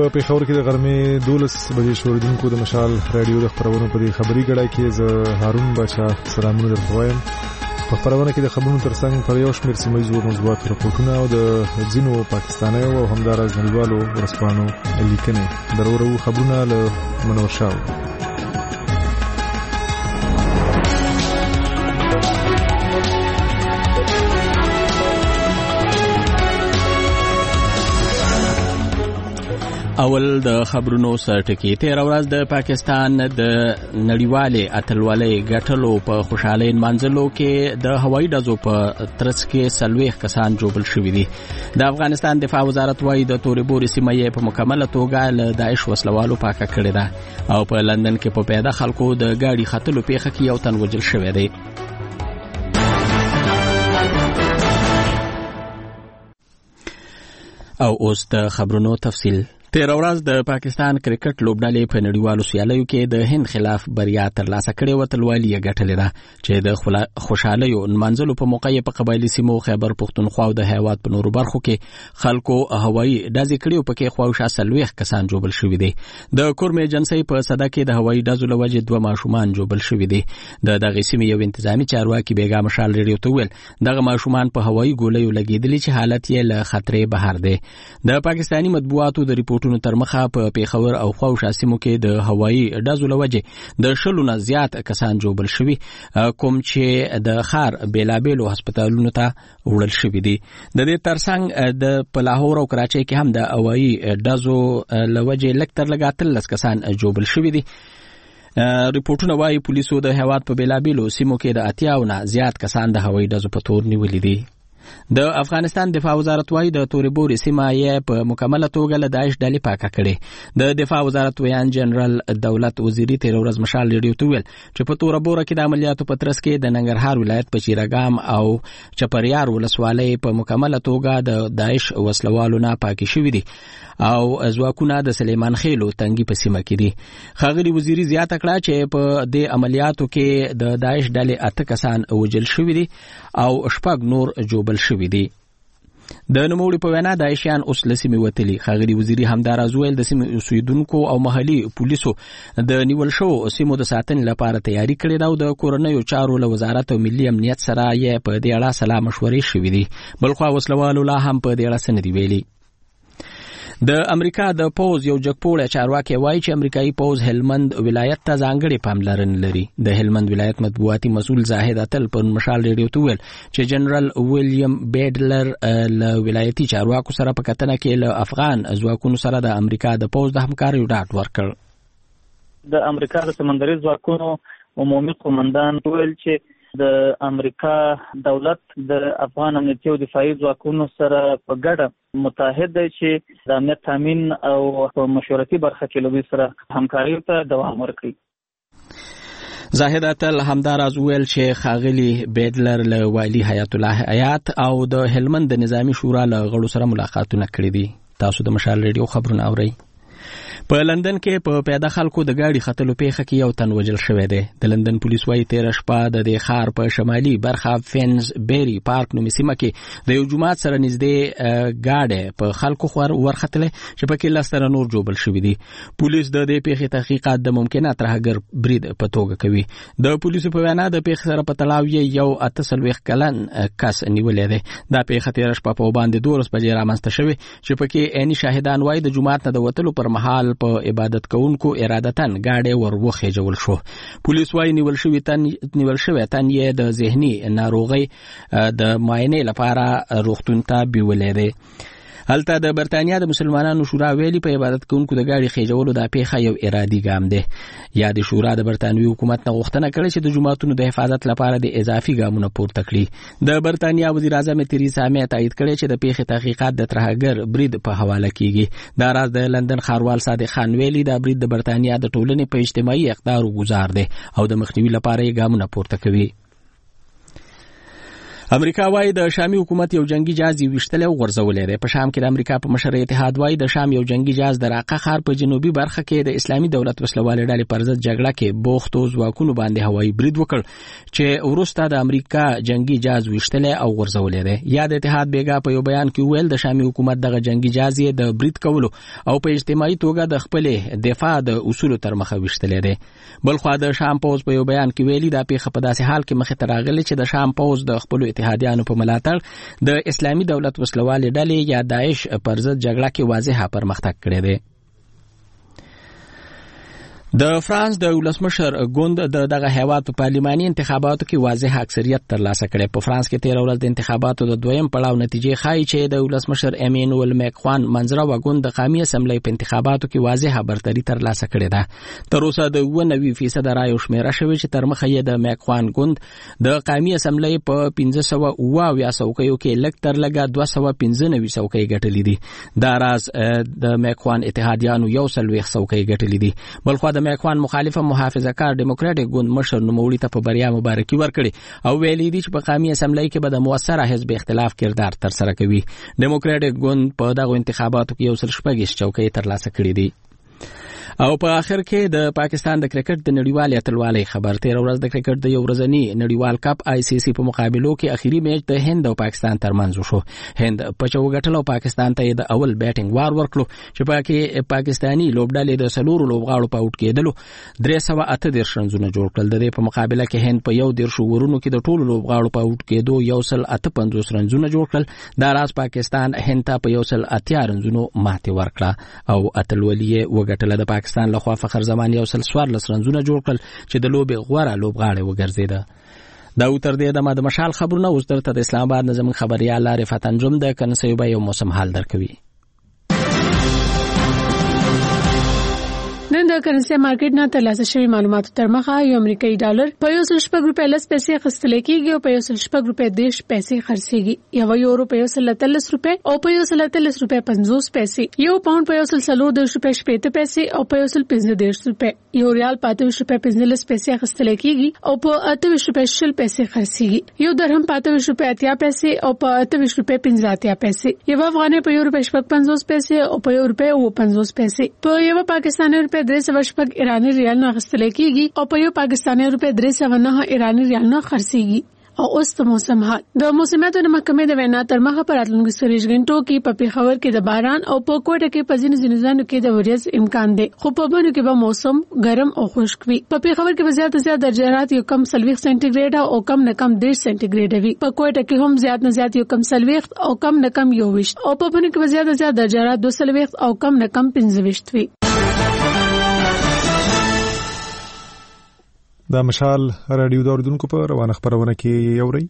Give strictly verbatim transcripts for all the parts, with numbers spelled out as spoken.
په پېښور کې د غرمې دولس بجې شوریدونکو د مشال رادیو د خبرونو په خبري ګړۍ کې زه هارون بچا سلامونه درته وایم. په خبرونه کې د خبرونو ترڅنګ پر یو شمېر سیمه ییزو موضوعاتو راپورټونه او د ځینو پاکستانیو او همداراز نړیوالو ورځپاڼو لیکنې درورو خبرونه له منور شاه. اول د خبرونو سرټکی. تیر ورځ د پاکستان د نړیوالې اتلولۍ ګټلو په خوشحالۍ منځلو کې د هوایي ډزو په ترڅ کې سلويخ کسان جوړل شوي دي. د افغانستان دفاع وزارت وايي د تورې بوري سیمه یې په مکمله توګه له داعش وسلوالو پاکه کړې ده او په لندن کې په پیاده خلکو د گاډي خطلو پیښه کې یو تن وژل شوی دی. او اوس د خبرونو تفصیل. تیر ورځ د پاکستان کرکټ لوبډلې په نړیوالو سیالیو کې د هند خلاف بریا ترلاسه کړې و. اتلولي یې ګټلې ده چې د خوشحالیو نمانځلو په موقع یې په قبایلي سیمو خیبر پښتونخوا او د هیواد په نورو برخو کې خلکو هوایي ډزې کړې او پکې خواوشا څلوېښت کسان جوړل شوي دي. د کورم ایجنسۍ په صده کې د هوایي ډزو له وجې دوه ماشومان جوړل شوي دي. د دغې سیمې یو انتظامي چارواکي بیګا مشال ریډیو ته وویل دغه ماشومان په هوایي ګولیو لګېدلي چې حالت یې له خطرې بهر دی. د پاکستاني مطبوعاتو د ریپورټونو تر مخه په پیښور او خواوشا سیمو کې د هوایي ډزو له وجې د شلو نه زیات کسان جوړل شوي کوم چې د ښار بیلابیلو هسپتالونو ته وړل شوي دي. د دې ترڅنګ د په لاهور او کراچۍ کې هم د هوایي ډزو له وجې لږ تر لږه اتلس کسان جوړل شوي دي. ریپورټونه وايي پولیسو د هیواد په بیلابیلو سیمو کې د اتیاو نه زیات کسان د هوایي ډزو په تور نیولي دي. د افغانستان دفاع وزارت وايي د تورې بوري سیمه یې په مکمله توګه له داعش ډلې پاکه کړې. د دفاع وزارت ویان جنرال دولت وزیری تیر ورځ مشال ریډیو ته ویل چې په توره بوره کې د عملیاتو په ترڅ کې د ننګرهار ولایت په چیراګام او چپریار ولسوالۍ په مکمله توګه د داعش وسلوالو نه پاکي شوي دي او ځواکونه د سلیمان خېلو تنګي په سیمه کې دي. ښاغلي وزیری زیاته کړه چې په دې عملیاتو کې د داعش ډلې اته کسان وژل شوي دي او شپږ نور جوړل شوي دي. د نوموړي په وینا داعشیان اوس له سیمې وتلي. ښاغلي وزیري همداراز ویل د سیمې اوسیدونکو او محلي پولیسو د نیول شوو سیمو د ساتنې لپاره تیاری کړې ده او د کورنیو چارو له وزارت او ملي امنیت سره یې په دې اړه سلا مشورې شوي دي. بلخوا وسلوالو لا هم په دې اړه څه نه دي ویلي. د امریکا د پوز یو جګپوړی چارواکي وایي چې امریکایي پوز هلمند ولایت ته ځانګړې پاملرنه لري. د هلمند ولایت مطبوعاتي مسؤل زاهد اتل پر مشال ریډیو ته ویل چې جنرال ویلیام بیډلر له ولایتي چارواکو سره په کتنه کې له افغان ځواکونو سره د امریکا د پوز د همکاریو ډاډ ورکړ. د امریکا د سمندري ځواکونو عمومي قومندان ویل چې د امریکا دولت د افغان امنیتي او دفاعي ځواکونو سره په ګډه متحد دی چې د امنیت تامین او په مشورتي برخه کې له دوی سره همکاري ته دوام ورکړي. زاهد اتل همداراز ویل چې ښاغلي بیډلر له والي حیات الله حیات او د هلمند د نظامی شورا له غړو سره ملاقاتونه کړي دي. تاسو د مشال ریډیو خبرونه اورئ. په لندن کې په پیاده خلکو د گاډي خطلو پیښه کې یو تن وژل شوی دی. د لندن پولیس وايي تیر شپه د دې ښار په شمالي برخه فینز بیری پارک نومي سیمه کې د یو جومات سره نږدې گاډي په خلکو خور ورختله چې پکې لس تنه نور جوړل شوی دي. پولیس د دې پیښې تحقیقات د ممکنه ترهګر برید په توګه کوي. د پولیسو په وینا د پیښې سره په تړاو یو اته څلوېښت کلن کس نیولې دی. دا پیښه تیر شپه په باندې دولس بجې رامنځته شوې چې پکې عیني شاهدان وايي د جومات نه د وتلو پر مهال په عبادت کوونکو ارادتن گاډي ورغوخه جوړ شو. پولیس وايي نیول شوی تن نیول شوی تن یې د ذهني ناروغي د معاینې لپاره روغتون ته بیولې دی. هلته د برتانیا د مسلمانانو شورا ویلي په عبادت کوونکو د گاډي خېجولو د پیښه یو ارادي ګام دی. یا د شورا د برتانوي حکومت نه غوښتنه کړې چې د جماعتونو د حفاظت لپاره د اضافي ګامونو پورته کړي. د برتانیا وزیر اعظم تریسا مې تایید کړی چې د پیښې تحقیقات د ترهګر برید په حواله کیږي. دا راز د لندن ښاروال صادق خان ویلي دا برید د برتانیا د ټولنې په اجتماعي اقدار گزار دی او د مخنیوي لپاره یې ګامونه پورته کوي. امریکا وايي د شامي حکومت یو جنگي جهاز ویشتل او غورځولې دی. په شام کې د امریکا په مشر اتحاد وايي د شام یو جنگي جهاز د راقه ښار په جنوبي برخه کې د اسلامي دولت وسلوالې ډلې پر ضد جګړه کې بوختو ځواکونو باندې هوایي برید وکړ چې وروسته د امریکا جنگي جهاز ویشتل او غورځولې دی. یا د اتحاد بیګا په یو بیان کې ویل د شامي حکومت دغه جنگي جهاز د برید کولو او په اجتماعي توګه د خپل دفاع د اصولو تر مخه ویشتلې دی. بلخو د شام پوز په یو بیان کې ویلي دا پیښه په داسې حال کې مخې ته راغلې چې د شام پوز د خپل اتحادیانو په ملاتړ د اسلامي دولت وسلوالې ډلې یا داعش پر ضد جګړه کې واضحه پرمختګ کړی دی. د فرانس د ولسمشر ګوند د دغه هیواد په پارلماني انتخاباتو کې واضح اکثریت ترلاسه کړي. په فرانس کې تیر ورځ د انتخاباتو د دویم پړاو نتیجې ښایي چې د ولسمشر امانوئل ماکرون منځره وګوند د قومي اسمبلی په انتخاباتو کې واضح برتري ترلاسه کړې ده. تر اوسه د اووه نوي فیصد رایو شمیره شوې چې تر مخه یې د ماکرون ګوند د قومي اسمبلی په پنځه سوه اووه اویا څوکیو کې لږ تر لږه دوه سوه پنځه نوي څوکۍ ګټلې دي. دا راز د ماکرون اتحادیانو یو څلوېښت څوکۍ ګټلې دي. بلخو د ماکرون مخالفه محافظه کار ډیموکراټک ګوند مشر نوموړي ته په بریا مبارکي ورکړي او ویلي دي چې په قومي اسمبلی کې به د موثره حزب اختلاف کردار تر سره کوي. ډیموکراټک ګوند په دغه انتخاباتو کې یو سل شپږ چوکۍ ترلاسه کړې دي. او په اخر کې د پاکستان د کرکټ د نړیوال اتلوالۍ خبر. تیر ورځ د کرکټ د یو ورځنی نړیوال کپ آی سی سی په مقابلو کې اخیری میچ د هند او پاکستان ترمنځ وشو. هند په چو غټلو پاکستان ته د اول بیټینګ وار ورکړو چې پاکي پاکستانی لوبډلې د سلور لوبغاړو په اوټ کېدلو درې سوه اته دېرش رنونه جوړ کړل. د دې په مقابله کې هند په یو دېرش ورونو کې د ټولو لوبغاړو په اوټ کېدو یو سل اته پنځوس رنونه جوړ کړل. دا راز پاکستان هند ته په یو سل اتیا رنونو ماتې ورکړه او اتلولي وګټله. د پاکستان لخوا فخر زمان یو سل څوارلس رنونه جوړ کړل چې د لوبې غوره لوبغاړی وګرځیده. دا تر دې د د مشال خبرونه اوس درته د اسلام آباد نظم خبريال عارف انجم د کنسيوبه یو موسم حال درکوي. نن د کرنسي مارکیټ نه ترلاسه شوی معلوماتو تر مخه یو امریکایي ډالر په یو سل شپږ روپۍ لس پیسې اخیستل کېږي او په یو سل شپږ روپۍ دېرش پیسې خرڅېږي. یو یورو په یو سل اتلس روپۍ او په یو سل اتلس روپۍ پنځوس پیسې. یو پاونډ په یو سل څلور دېرش روپۍ شپېته پیسې او په یو سل پنځه دېرش روپۍ. یو ریال په اته ویشت روپۍ پنځلس پیسې اخیستل کېږي او په اته ویشت روپۍ شل پیسې خرڅېږي. یو درهم په اته ویشت روپۍ اتیا پیسې او په اته ویشت روپۍ پنځه اتیا پیسې. یو افغانۍ په یو روپۍ شپږ پنځوس پیسې او په یو روپۍ اووه پنځوس پیسې. په یو پاکستاني روپۍ درې سوه شپږ ایرانی ریال نه اخیستل کېږي او په یو پاکستاني روپۍ درې سوه نه ایرانی ریال نه خرڅېږي. او اوس د موسم حال. د موسمیاتو د محکمې د وینا تر مخه پر راتلونکو څلوېښت غنټو کې په پېښور کې د باران او په کوټه کې په ځینو ځینو ځایونو کې د وریځ امکان دی، خو په بڼو کې به موسم ګرم او خشک وي. په پېښور کې به زیات زیات درجه حرارت یو کم څلوېښت سانتي ګریډ او کم نه کم دېرش سانتي ګریډ وي. په کوټه کې هم زیات نه زیات یو کم څلوېښت او کم نه کم یو ویشت او په بڼو کې به زیات زیات درجه حرارت دوه څلوېښت او کم نه کم پنځه ویشت وي. دا مشال رادیو د اوریدونکو په روانه خبرونه کې یوري.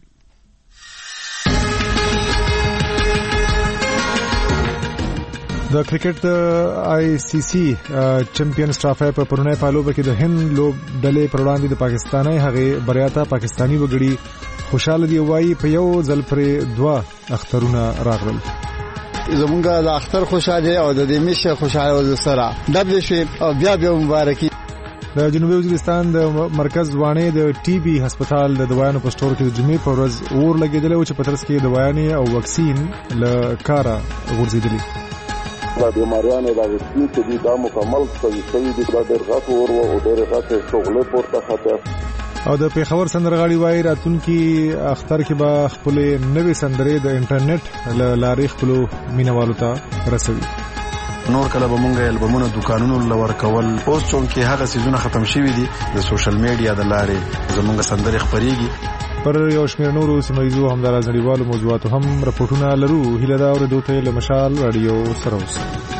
د کرکټ د آی سی سی چمپیونز ټرافي په پرونی پالوبه کې د هند لوب ډلې پر وړاندې د پاکستاني هغه بریاته پاکستانی وګړي خوشاله دی وایي په یو ځل پرې دوه اخترونه راغلل. زمونږ د اختر خوشاله او د دې مشه خوشاله سره د دې او بیا بیا مبارکي. د جنوبي وزیرستان د مرکز وانه د ټي بي هسپتال د دوايانو په سٹور کې د جمعې په ورځ اور لګیدل او چې په ترڅ کې دوايانې او وکسین له کاره غورځېدلې. دا بیماریانه د وکسین چې دا مکمل شوي شوي د ډېر غټ اور او ډېر غټ شغله پورته خاطر او د پیښور سندرغاړي وایي راتونکي اختر کې به خپل نوې سندرې د انټرنیټ له لارې خپل مینوالو ته رسوي. نور کله به مونږه البومونو دکانونو لور کول اوس چونکه هغه سيزونه ختم شوي دي د سوشل میډیا د لارې زمونږ سندرې خبريږي. پر یو شمېر نورو سیمایزو همداراز نړیوالو موضوعاتو هم راپورټونه لرو. هیله دا اوریدو ته له مشال رادیو سره اوسئ.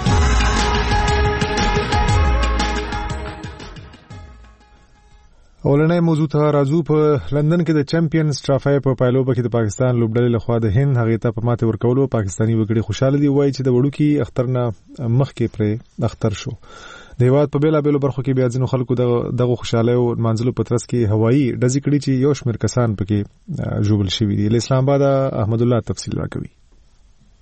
اولنۍ موضوع ته راځو. په لندن کې د چمپیونز ټرافي په پایلوبه کې د پاکستان لوبډلې لخوا د هند هغې ته په ماته ورکولو پاکستانی وګړي خوشاله دي. وایي چې د وړوکي اختر نه مخکې پرې اختر شو. د هیواد په بیلابیلو برخو کې بیا ځینو خلکو دغه خوشحالۍ او نمانځلو په ترڅ کې هوایي ډزې کړي چې یو شمېر کسان پکې ژوبل شوي دي. له اسلام آباده احمد الله تفصیل راکوي.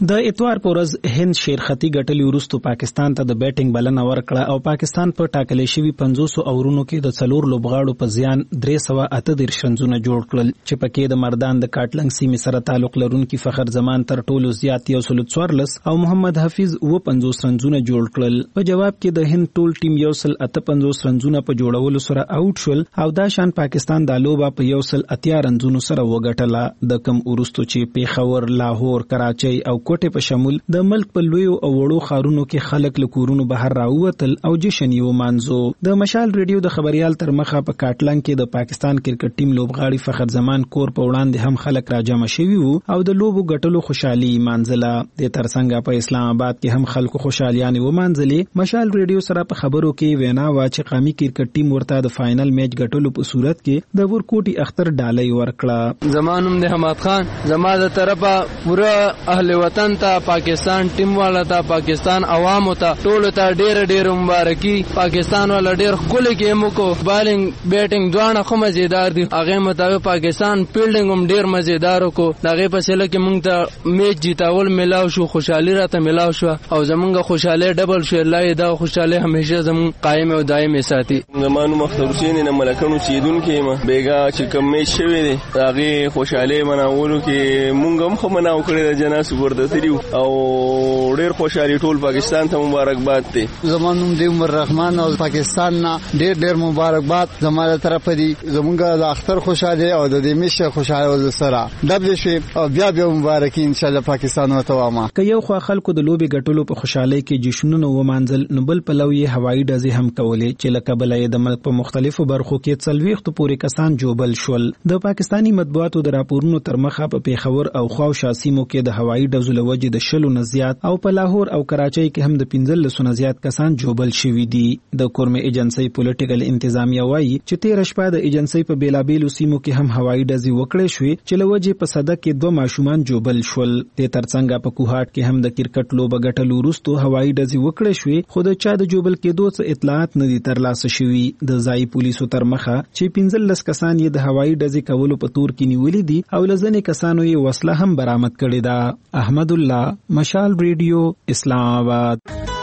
د اتوار پورز هند شیرختی ګټلي وروسته پاکستان ته د بیټینګ بلنه ورکړه او پاکستان په ټاکلې شوي پنځوس اورونو کې د څلور لوبغاړو په زیان درې سوه اته دېرش رنزونه جوړ کړل چې پکې د مردان د کاټلنګ سیمې سره تعلق لرونکي فخر زمان تر ټولو زیات یو سل څوارلس او محمد حفیظ اوه پنځوس رنزونه جوړ کړل. په جواب کې د هند ټول ټیم یو سل اته پنځوس رنزونه په جوړولو سره آوټ شول او دا شان پاکستان دا لوبه په یو سل اتیا رنزونو سره وګټله. د کم وروسته چې پیښور، لاهور، کراچۍ او کوټه په شمول د ملک په لویو او وړو ښارونو کې خلک له کورونو بهر راووتل او جشن یې ومانځو. د مشال ریډیو د خبريال تر مخه په کاټلنګ کې د پاکستان کرکټ ټیم لوبغاړي فخر زمان کور په وړاندې هم خلک راجمع شوي وو او د لوبو ګټلو خوشحالي مانځله. د ترڅنګ په اسلام آباد کې هم خلکو خوشحالیانې ومانځلې. مشال ریډیو سره په خبرو کې وینا وا چې قومي کرکټ ټیم ورته د فائنل میچ ګټلو په صورت کې د ورکوټي اختر ډالۍ ورکړه. زمانوم د حماد خان زما د طرفه پورا اهل وطن ته پاکستان ټیم والا ته پاکستان عوام ته ټول ته ډېر ډېر مبارکي. پاکستان والا ډېر خل کې موکو بالینګ بیټینګ دواړه خو مزیدار دي. هغه مطابق پاکستان فیلډینګ هم ډېر مزیدار کو. دغه په سله کې موږ ته میچ جیتاول ملاو شو، خوشحالي راته ملاو شو او زمونږ خوشاله ډبل شو. الله دا خوشاله همیشه زمون قائم او دائم ساتي. زمانو مختار حسین نه ملکانو سیدون کې ما بیګا چې کوم میچ شوی دی هغه خوشاله مناولو کې موږ هم خو مناو کړی د جنا سپورت تریو او ډېر خوشالي ټول پاکستان ته مبارکباد دی. زمانوم دی عمر رحمان او پاکستان نه ډېر ډېر مبارکباد زموږ طرف دی. زمونږ د اختر خوشاله او د دې میشه خوشاله سره دبل شي او بیا بیا مبارکي ان شاء الله پاکستان او توامه. که یو خو خلکو د لوبي ګټلو په خوشاله کې جشنونه ومانځل نو بل په لوی هوایي ډزې هم کولې چې لکه بلې د ملک په مختلفو برخو کې څلويخت پورې کسان جوبل شول. د پاکستانی مطبوعاتو د راپورونو تر مخه په پیښور او خواو شاسیمو کې د هوایي ډزو لوجې د شلو نه زیات او په لاهور او کراچۍ کې هم د پنځلسو نه زیات کسان جوبل شوي دي. د کورمه ایجنسی پولیټیکل انتظامیه وایي چې تیر شپه د ایجنسی په بیلابیلو سیمو کې هم هوایي ډزې وکړې شوې چې لوجې په صدک کې دوه ماشومان جوبل شول. د ترڅنګ په کوهاټ کې هم د کرکټ لوبه ګټلو وروسته هوایي ډزې وکړې شوې خو د چا د جوبل کېدو څه اطلاعات نه دي ترلاسه شوي. د ځایي پولیسو تر مخه چې پنځلس کسان یې د هوایي ډزې کولو په تور کې نیولي دي او لزنې کسانو یې وسله هم برآمد کړې ده. احمد الله، مشال ریډیو، اسلام آباد.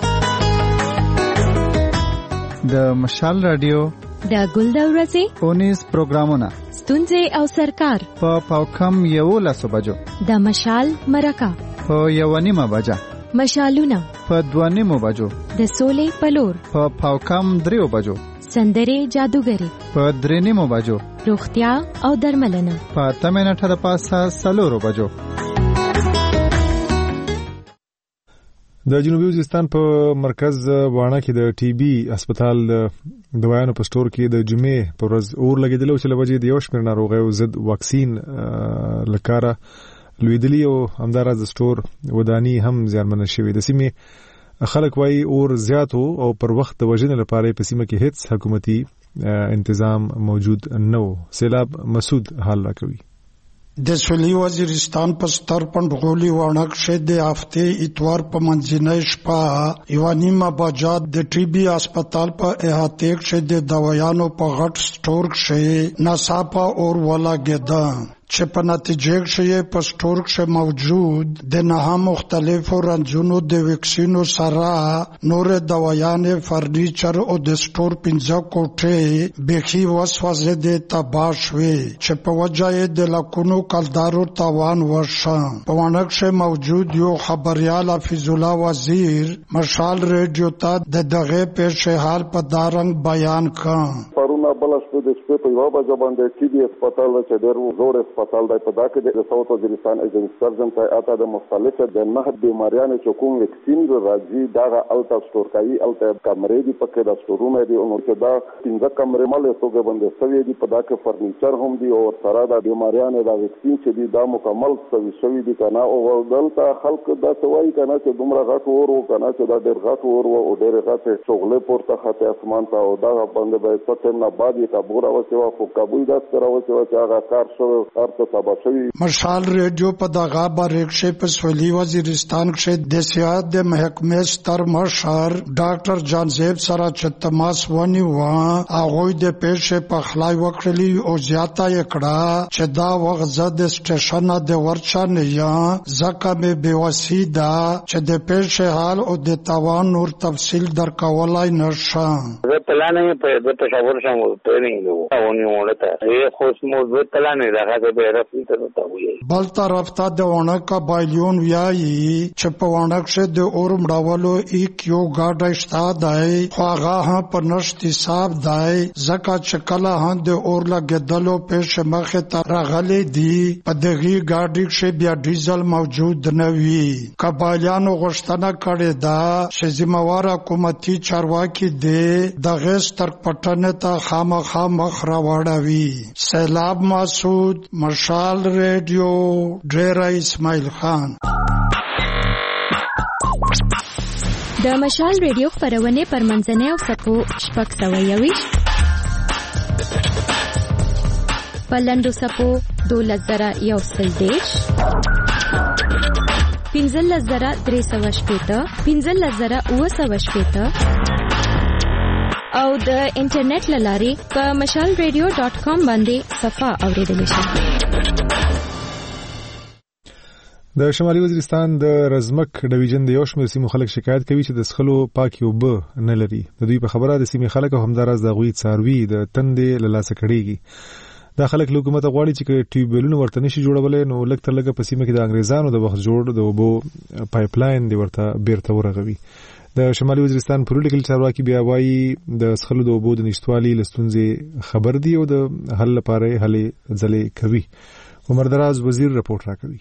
د مشال رادیو د ګل د ورځې اونیز پروګرامونه ستونزې او سرکار په پاوکم یو لسو بجو د مشال مرکه په یو نیمه بجه مشالونه په دوه نیمو بجو د سولې پلور په پاوکم دریو بجو سندرې جادوګری په درې نیمو بجو روغتیا او درملنه په اته منټه د پاسه څلورو بجو. د جنوبي وزیرستان په مرکز واڼه کې د ټي بي هسپتال د دوایانو په سٹور کې د جمعې پر ورځ اور لګیدل چې لوجې د یو شمېر ناروغیو ضد واکسین لکاره لویدلی او همداراز د سٹور ودانی هم زیانمن شوی. د سیمې خلک وایي اور زیات او پر وخت د وژنې لپاره په سیمه کې هیڅ حکومتي انتظام موجود نه و. سیلاب مسعود حال راکوي. د سویلي وزیرستان په ستر پنډغولي واڼه کښې د هفتې اتوار په منځنۍ شپه یوه نیمه بجه د ټي بي هسپتال په احاطې کښې د دوایانو په غټ سټور کښې ناڅاپه اور ولګېده چې په نتیجې کښې په سټور کښې موجود د نهه مختلفو رنځونو د ویکسینو سره نورې دوایانې، فرنیچر او د سټور پنځه کوټې بیخي وسوځېدې، تباه شوې چې په وجه یې د لکونو کلدارو تاوان وشه. په واڼه کښې موجود یو خبریال حفیظ الله وزیر مشال ریډیو ته د دغې پیښې حال په دا رنګ بیان کړ. پرونه بله شپه د شپې په یوه بجه باندې ټي بي هسپتال چې ډېر زوړ هسپتال دی په دا کې د ساوت وزیرستان ایجنټ سرجن ته اته د مختلفو د نهه بیماریانو چې کوم ویکسین راځي دغه الته سټور کوي. الته کمرې دي پکې د سټورونه دي او چې دا پنځه کمرې مالې توګه باندې سوي دي. په دا کې فرنیچر هم دي او سره د بیماریانو د ویکسین چې دي دا مکمل سوي شوي دي کنه. او دلته خلک دا سوي کنه چې دومره غټ اور و کنه چې دا ډېر غټ اور و او ډېر غټ شغلې پورته خطه اسمان ته او دا باندې به څه نه بعد یې کابو راوستې وه، خو کابو یې داسې راوستې وه چې هغه کار شوی هر څه تباه شوي. مشال ریډیو په دغه بریکشې په سویلي وزیرستان کې د سیاحت د محکمې ستر مشر ډاکټر جانزیب سره چې تماس ونیوه، هغوی د پیښې پخلی وکړلي او زیاته یې کړه چې دا وخت زه د سټیشنه د ورچا نه یم، ځکه مې بېوسي ده چې د پیښې حال او د تاوان نور تفصیل درکولی نه شم. زه پلان یې په دوه تشاور شم ټریننګ و او نیوړه ته یې خو سمو زه پلان یې دغه به رسمي ته وایي. بل طرف ته د وانکا بایلیون ویایي چې په وانک شه د اور مړولو یک یو ګاډی شته دی، خو هغه هم په نشت حساب دی ځکه چې کله هم د اور لګېدلو پیښې مخې ته راغلی دي، په دغې ګاډي کښې بیا ډیزل موجود نه وي. قبایلیانو غوښتنه کړې ده چې ذمهوار حکومتي چارواکي دې دغې سترګ پټنې ته خامخا مخ راوړوي. سیلاب مسعود، مشال ریډیو، ډیره اسماعیل خان. د مشال ریډیو خپرونې پر منځنۍ او سپو شپږ سوه یویشت، په لنډو سپو دولس زره یو سل دېرش، پنځلس زره درې سوه شپېته، پنځلس زره اووه سوه شپېته او د انټرنیټ له لارې په مشال ریډیو ډاټ کام باندې صفحه اوریدلی شي. د شمالي وزیرستان د رزمک ډویژن د یو شمېر سیمو خلک شکایت کوي چې د څښلو پاکې اوبه نه لري. د دوی په خبره د سیمې خلک او همداراز د هغوی څاروي د تندې له لاسه کړېږي. دا خلک له حکومته غواړي چې ټیوبویلونه ورته نشي جوړولی، نو لږ تر لږه په سیمه کې د انګریزانو د وخت جوړ د اوبو پایپ لاین دی ورته بیرته ورغوي. د شمالي وزیرستان پولیټیکل چارواکي بیا وایي د څښلو د اوبو د نشتوالي له ستونزې خبر دي او د حل لپاره یې هلې ځلې کوي. عمر دراز وزیر رپورټ راکوي.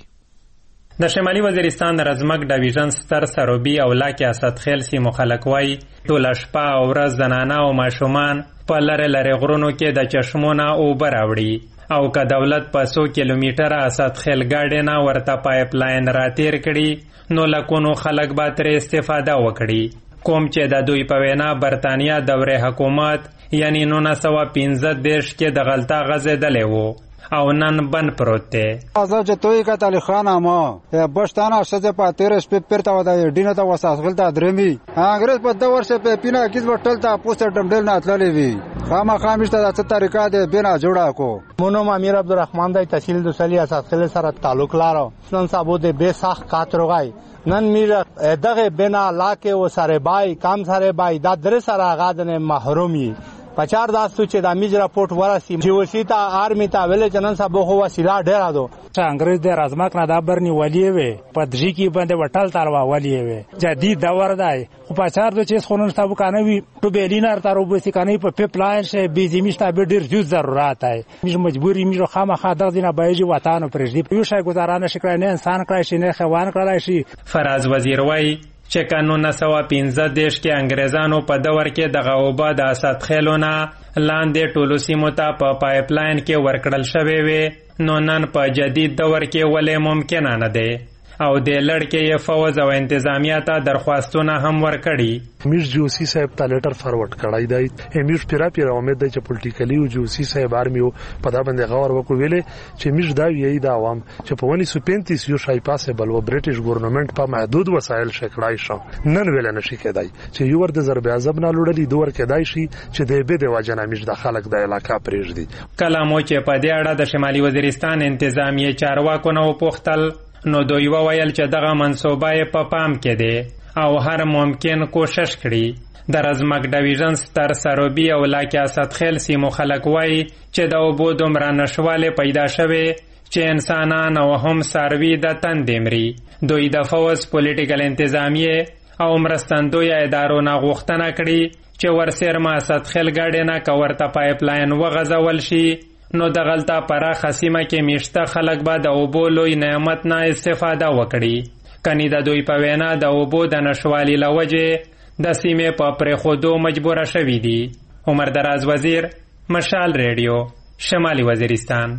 د شمالي وزیرستان د رزمک ډویژن ستر سروبي او لاکي اسدخیل سیمو خلک وایي ټوله شپه او ورځ زنانه او ماشومان په لرې لرې غرونو کې د چشمونه اوبه راوړي او که دولت په څو کیلومیټره اسدخیل ګاډۍ نه ورته پایپ لاین راتیر کړي نو لکونو خلک به ترې استفاده وکړي. کوم چې د دوی په وینا برطانیه دورې حکومت یعنی نولس سوه پنځه دېرش کې د غلطه غځېدلی و او نن بند پروت دی. ازا چې توی که تالی خانه ما بشتانه شده پا تیرش پی پیرتا و دا دینه تا وساسخل تا درمی انگریز پا دو ورشه پی پینا کس بطل تا پوست دمدل ناتلالی وی خاما خامیشتا دا چه طریقه دی بینا جوڑا کو. منو امیر عبدالرحمن دی تحصیل دوسلی اساسخل سر تعلق لارو سنن سابو دی بے ساخت کات روغای نن میره دغه بنا لاکه و سره بای کام سره بای دا در سره آغادن محرومی پچار داستو چې د میج راپورټ ورسی جیوسی تا آرمی تا ویل جنن سبو خو وسیلا ډیر دو چې انګريز د رازمک نه دا برني ولی وي په دځی کې باندې وټل تاروا ولی وي جدید دور دی خو پچار دو چې خونن تاسو کنه وی ټو بیلینر تارو به سي کنه په پیپ لاین شه بيزي میشته به ډیر جز ضرورت دی میج مجبوری میج خامخا د دینه بایجی وطن پرېږدي یو شای گزارانه شکر نه انسان کړای شي نه خوان کړای شي. فراز وزیر وای چې قانون سوا پنځه دیش کې انګريزانو په دور کې د غوبا د اسدخیلونه لاندې ټولو سیمو ته په پایپ لاین کې ورکړل شوی وي نو نن په جدید دور کې ولې ممکن نه دی او د لړکې یې فوز او انتظامیه ته درخواستونه هم ورکړي. امیر جوسی صاحب ته لیټر فارورډ کړای دی. امیر پیرا پیرا امید دی چې پولیټیکلی او جوسی صاحب آرمیو په دا باندې غور وکړي ویلې چې امیر دا ویي دا عوام چې په ونی سو پینتیس یو شای پاسه بل و برټیش ګورنمنت په محدود وسایل شکړای شو نن ویل نه شي کېدای چې یو ور د ضرب اعظم نه لوړلی دوه ور کېدای شي چې د به د واجن امیر د خلک د علاقې پرېږدي. کلامو چې په دې اړه د شمالي وزیرستان انتظامیه چارواکو نو پوښتل نو دوی وویل چې دغه منصوبه په پام کې دی او هر ممکن کوشش کړي. د رزمک ډویژن ستر سروبي او لاکي اسدخیل سیمو خلک وایي چې د اوبو دومره نشوالی پیدا شوی چې انسانان او هم څاروي د تندې مري. دوی د فوز پولیټیکل انتظامیه او مرستندویه ادارو نه غوښتنه کړي چې ورسیرما اسدخیل ګاډۍ نه که ورته پایپ لاین وغځول شي نو د غلطه پراخه سیمه کې میشته خلک به د اوبو لوی نعمت نه استفاده وکړي. کني د دوی په وینا د اوبو د نشوالي له وجې د سیمې په پرېښودو مجبوره شوي دي. عمر دراز وزیر، مشال ریډیو، شمالي وزیرستان.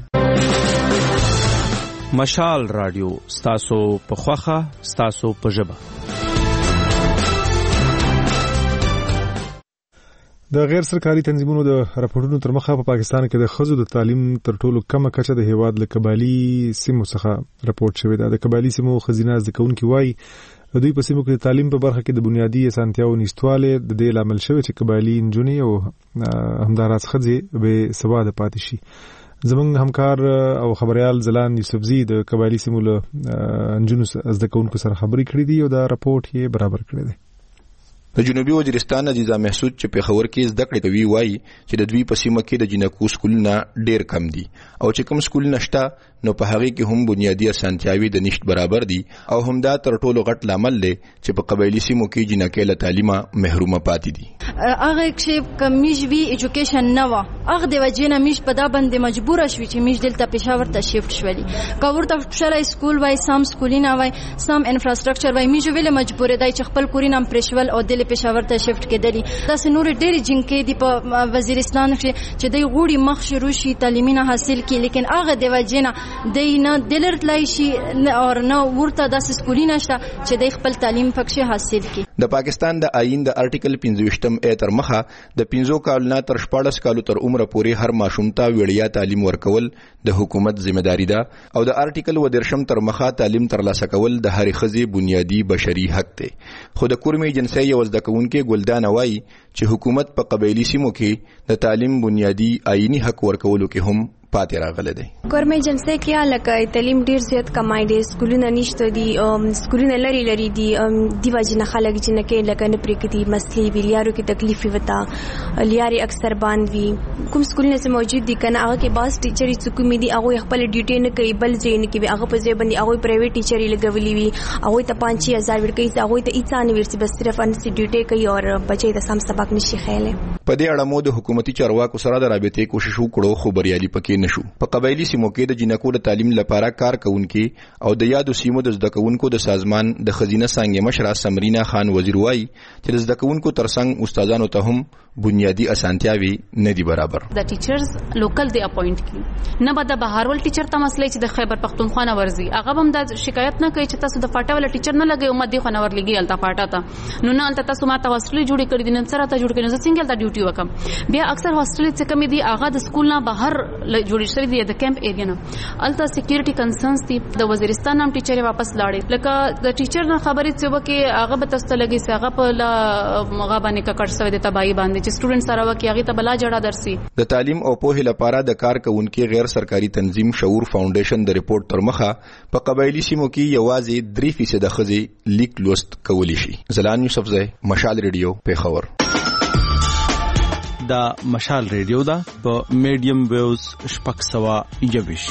مشال رادیو ستاسو په خوخه ستاسو په ژبه. د غیر سرکاري تنظیمونو د راپورونو تر مخه په پاکستان کې د ښځو د تعلیم تر ټولو کمه کچه د هیواد له قبایلي سیمو څخه راپورټ شوې ده. د قبایلي سیمو ښځینه زده کوونکي وایي د دوی په سیمو کې د تعلیم په برخه کې د بنیادي اسانتیاو نشتوالی د دې لامل شوی چې قبایلي نجونې او همداراز ښځې بې سواده پاتې شي. زمونږ همکار او خبريال زلان یوسفزي د قبایلي سیمو له نجونو زده کوونکو سره خبرې کړې دي او دا راپورټ یې برابر کړی دی. د جنوبي وزیرستان عزیزا محسود چې پېښور کې زده کړې کوي وایي چې د دوی په سیمه کې د جنکو سکولونه ډېر کم دي او چې کوم سکولونه شته نو په هغې کې هم بنیادي اسانتیاوي د نشت برابر دي او همدا تر ټولو غټ لامل دی چې په قبایلي سیمو کې جنکې له تعلیمه محرومه پاتې دي. هغه کې کمیش وی ایجوکیشن نه و هغه د وجې نه میش په دا باندې مجبوره شوي چې میش دلته پېښور ته شیفټ شولي. که ورته خوشحاله سکول وای سم سکولونه وای سم انفراستراکچر وای میش ویلې مجبوره دی چې خپل کورونه هم پرېښول او دلې پېښور ته شیفټ کېدلي. داسې نورې ډېرې جنکې دي په وزیرستان کې چې دوی غواړي مخ شروع شي تعلیمونه حاصل کړي لیکن هغه د وجې نه دی نه دلر تلای شي او نه ورته داسې سکولونه شته چې دی خپل تعلیم پکې حاصل کړي. د پاکستان د آئین د ارټیکل پنځه ویشتم ا تر مخه د پنځو کالو نه تر شپاړس کالو تر عمره پورې هر ماشوم ته وړیا تعلیم ورکول د حکومت ذمہ داری ده او د ارټیکل و درشم تر مخه تعلیم ترلاسه کول د هرې ښځې بنیادی بشري حق دی. خو د کورمې جنسي یو زده کوونکې ګلدان وایي چې حکومت په قبایلي سیمو کې د تعلیم بنیادی آئینی حق ورکولو کې هم پاتې راغله دی. کورمې جنسي کې لکه تعلیم ډیر زیات کمای دي سکولونه نشته دي سکولونه لري لري دي دی واجنه خلک چې نه کې لکه نه پرې کې دي مسلې ویلیارو کې تکلیف وتا لیاري اکثر باندې کوم سکولونه چې موجود دي کنه هغه کې باز ټیچرې څوک مې دي هغه خپل ډیوټي نه کوي بل ځای نه کوي هغه په ځای باندې هغه پرایویټ ټیچرې لګولي وي هغه ته پانچ هزار ورکړي هغه ته هیڅ نه ورسي بس صرف ان سي ډیوټي کوي او بچي د سم سبق نشي خېله. په دې اړه مو د حکومتي چارواکو سره د رابطې کوشش وکړو خو بریالي پکې نشو. په قبایلي سیمو کې د جنکو د تعلیم لپاره کار کوونکي او د یادو سیمو د زده کوونکو د سازمان د خزینه څنګه مشره سمرینا خان وزیر وایي چې د زده کوونکو ترڅنګ استادانو ته هم بنیادی اسانتیاوي نه دي برابر. د ټیچرز لوکل دی اپوینټ کی نه به د بهارول ټیچر ته مسلې چې د خیبر پختونخوا نه ورزي هغه هم د شکایت نه کوي چې تاسو د فاټا ول ټیچر نه لګي او مدي خو نه ورلګي الته فاټا ته نو نه الته تاسو ماته وسلې جوړې کړې دي نن سره ته جوړ کړئ نو څنګه الته ډیوټي وکم بیا اکثر هاستل چې کمی دي هغه د سکول نه بهر جوړې شوی دي د کیمپ ایریا نه الته سکیورټي کنسرنز دي د وزیرستان هم ټیچر واپس لاړې لکه د ټیچر نه خبرې چې وکي هغه به تاسو لګي چې هغه په لا مغه باندې ککړ شوی د تباہي باندې چې سټوډنټ سره وکي هغه ته بلا جړه درسي. د تعلیم او پوهې لپاره د کار کوونکو غیر سرکاري تنظیم شعور فاونډیشن د ریپورت تر مخه په قبایلی سیمو کې یوازې درې فیصد ښځې لیک لوست کولی شي. زلان یوسفزی مشال ریډیو پېښور. دا مشال ریډیو دا په میډیم ویوز شپږ سوه یوویش.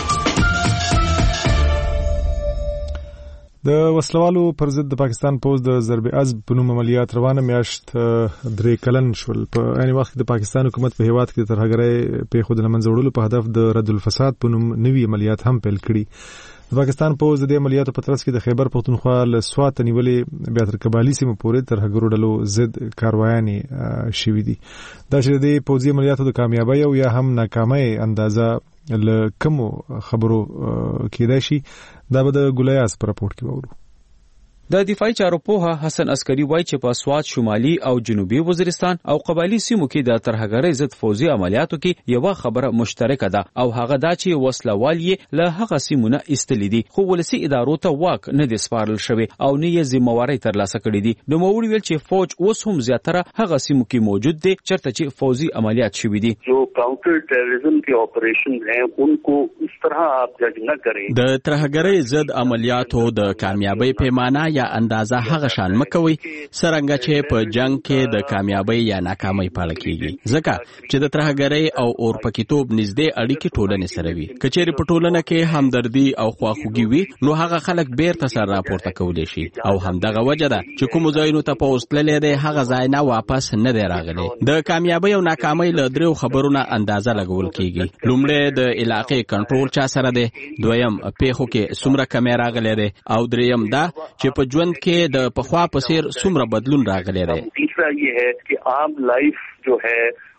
د وسلوالو پر ضد د پاکستان پوز د ضرب عزب په نوم عملیات روانه میاشت درې کلن شول. په عین وخت کې د پاکستان حکومت په هیواد کې د ترهګرۍ پیښو د له منځه وړلو په هدف د رد الفساد په نوم نوي عملیات هم پیل کړي. د پاکستان پوز د دې عملیاتو په ترڅ کې د خیبر پختونخوا له سوات نیولې بیا تر قبایلي سیمو پورې ترهګرو ډلو ضد کاروایانې شوي دي. دا چې د دې پوځي عملیاتو د کامیابۍ او یا هم ناکامۍ اندازه له کومو خبرو کېدای شي دا به د ګولیاس په راپورټ کې وورو. د دفاعي چارو پوها حسن عسکری وایي چې په سوات شمالي او جنوبي وزیرستان او قبایلی سیمو کې د ترهګرۍ ضد فوزي عملیاتو کې یو خبره مشترکه ده او هغه دا چې وسلوال یې له هغه سیمونه ایستلې دي خو ولسی ادارو ته واک نه دي سپارل شوی او نه یې ذمہواری ترلاسه کړې دي. نو موړي ویل چې فوج اوس هم زیاتره هغه سیمو کې موجود دي چرته چې فوزي عملیات شوي دي. جو counter terrorism के ऑपरेशन हैं उनको इस तरह आप जज न करें. د ترهګرۍ ضد عملیاتو د کامیابی پیمانه یا اندازه هغه شان مکوي سرنګ چې په جنگ کې د کامیابی یا ناکامۍ په اړه کیږي ځکه چې د ترهګرۍ او اورپکیتوب نږدې اړیکې ټولنې سره وي. کچېری په ټولنه کې همدردي او خواخوږي وي نو هغه خلک بیرته سر راپورته کولی شي او همدغه وجه ده چې کوم ځایونو ته پوسټلې ده هغه ځای نه واپس نه دی راغلی. د کامیابی او ناکامۍ له درو خبرونو اندازه لګول کیږي. لومړی د علاقې کنټرول چا سره ده، دویم پیښو کې څومره کمی راغلی ده او دریم دا چې په ژوند کې د پخوا په څیر څومره بدلون راغلی دی. تیسرا یہ ہے کہ عام لائف جو ہے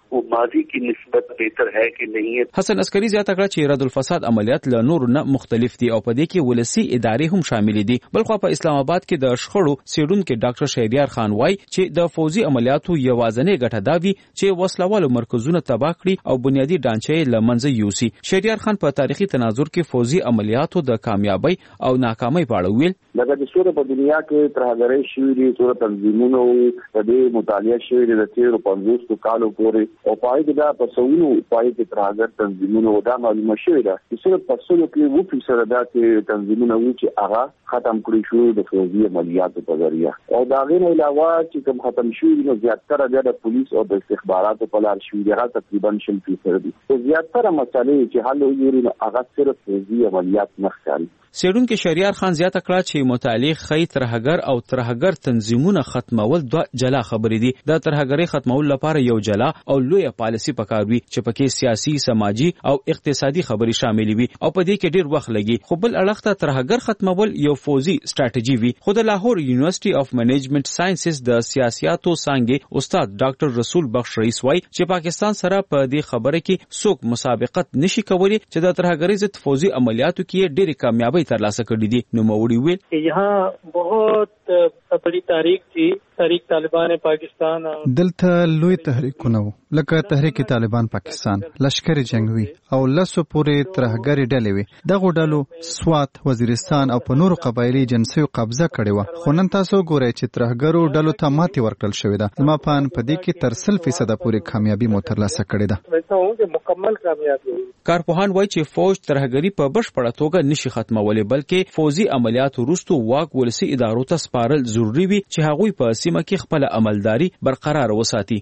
वो माजी की निस्बत बेहतर है कि नहीं है. حسن عسکري زیاته کړه چې رد الفساد عملیات له نور نه مختلف دي او په دې کې ولسی ادارې هم شامل دي. بلخو په اسلام آباد کې د شخړو سیډونکو ډاکټر شهریار خان وای چې د فوزي عملیاتو یوازنې ګټه دا وی چې وسلوالو مرکزونه تباه کړي او بنیادی ډانچې له منځه یوسي. شهریار خان په تاریخي تناظر کې فوزي عملیاتو د کامیابی او ناکامۍ په اړه ویل. لکه د سوره په دنیا کې ترهګرۍ شوې دي، سوره تنظیمونو د دې مطالعه شوې دي د تیرو پنځوسو کالو پورې او پای کې دا په سونو پای کې ترهګر تنظیمونو دا معلومه شوې ده چې سوره په سلو کې وو فیصد دا چې تنظیمونه وو چې هغه ختم کړی شو د فوزي عملیاتو په ذریعہ او دا غیر علاوه چې کوم ختم شوی نو زیاتره د پولیس او د استخباراتو په لار شوی دی تقریبا شل فیصد دي. زیاتره مسالې چې حل ویری نو هغه صرف فوزي عملیات نه ښکاري. سیډونکو شهریار خان زیاته کړه چې متعلق خی ترهګر او ترهګر تنظیمونه ختمول دوه جلا خبرې دي. د ترهګرۍ ختمول لپاره یو جلا او لوی پالیسی پکار وي چې پکې سیاسي، سماجی او اقتصادي خبرې شامل وي او په دې کې ډیر وخت لګي. خو بل اړخ ته ترهګر ختمول یو فوزي ستراتیژي وي. خو د لاهور یونیورسيټي اف منیجمنت ساينسز د سیاسياتو څنګه استاد ډاکټر رسول بخش رئیس وای چې پاکستان سره په دې خبره کې څوک مسابقت نشي کولی چې د ترهګرۍ ضد فوزي عملیاتو کې ډېری کامیابی ترلاسه کړې دي. نو موري ویل یہاں بہت بڑی تاریخ تھی تحریک طالبان پاکستان. دلته لوی تحریکونه لکه تحریک طالبان پاکستان، لشکري جنگوي او لسو پورې ترهګری ډلې وي. دغه ډلو سوات، وزیرستان او په نورو قبایلی جنسیو قبضه کړې و. خو نن تاسو ګورئ چې ترهګرو ډلو ته ماتې ورکړل شوې ده. زما په ان په دې کې تر سل فیصد پورې کامیابی مو ترلاسه کړې ده. مکمل کامیابی. کارپوهان وایي چې فوج ترهګری په بشپړه توګه نشي ختمولای، بلکې فوزي عملیات وروسته واک ولسی ادارو ته سپارل ضروری وي چې هغوی په سیمه کې خپل عملداري برقرار وساتي.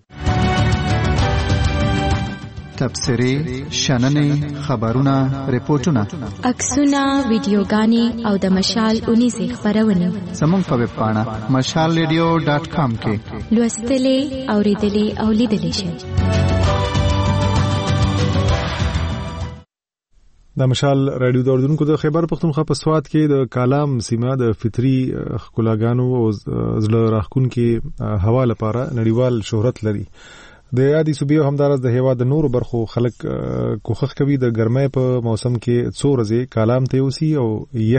تبصرې، شننې، خبرونه، ریپورتونه، عکسونه، ویډیوګانې او د مشال اونیزې خبرونه زموږ په ویب پاڼه مشال ریډیو ډاټ کام کې لوستلې، اوریدلې او لیدلې شئ. د مشال رادیو د اردن کو د خیبر پختونخوا په سواد کې د کالام سیمه د فطري خلاګانو او زړه راخون کې هوا لپاره نړیوال شهرت لري. د یادي صوبې همدارس د هوا د نور برخو خلک کوخخ کوي د ګرمۍ په موسم کې څو ورځې کالام ته وسی او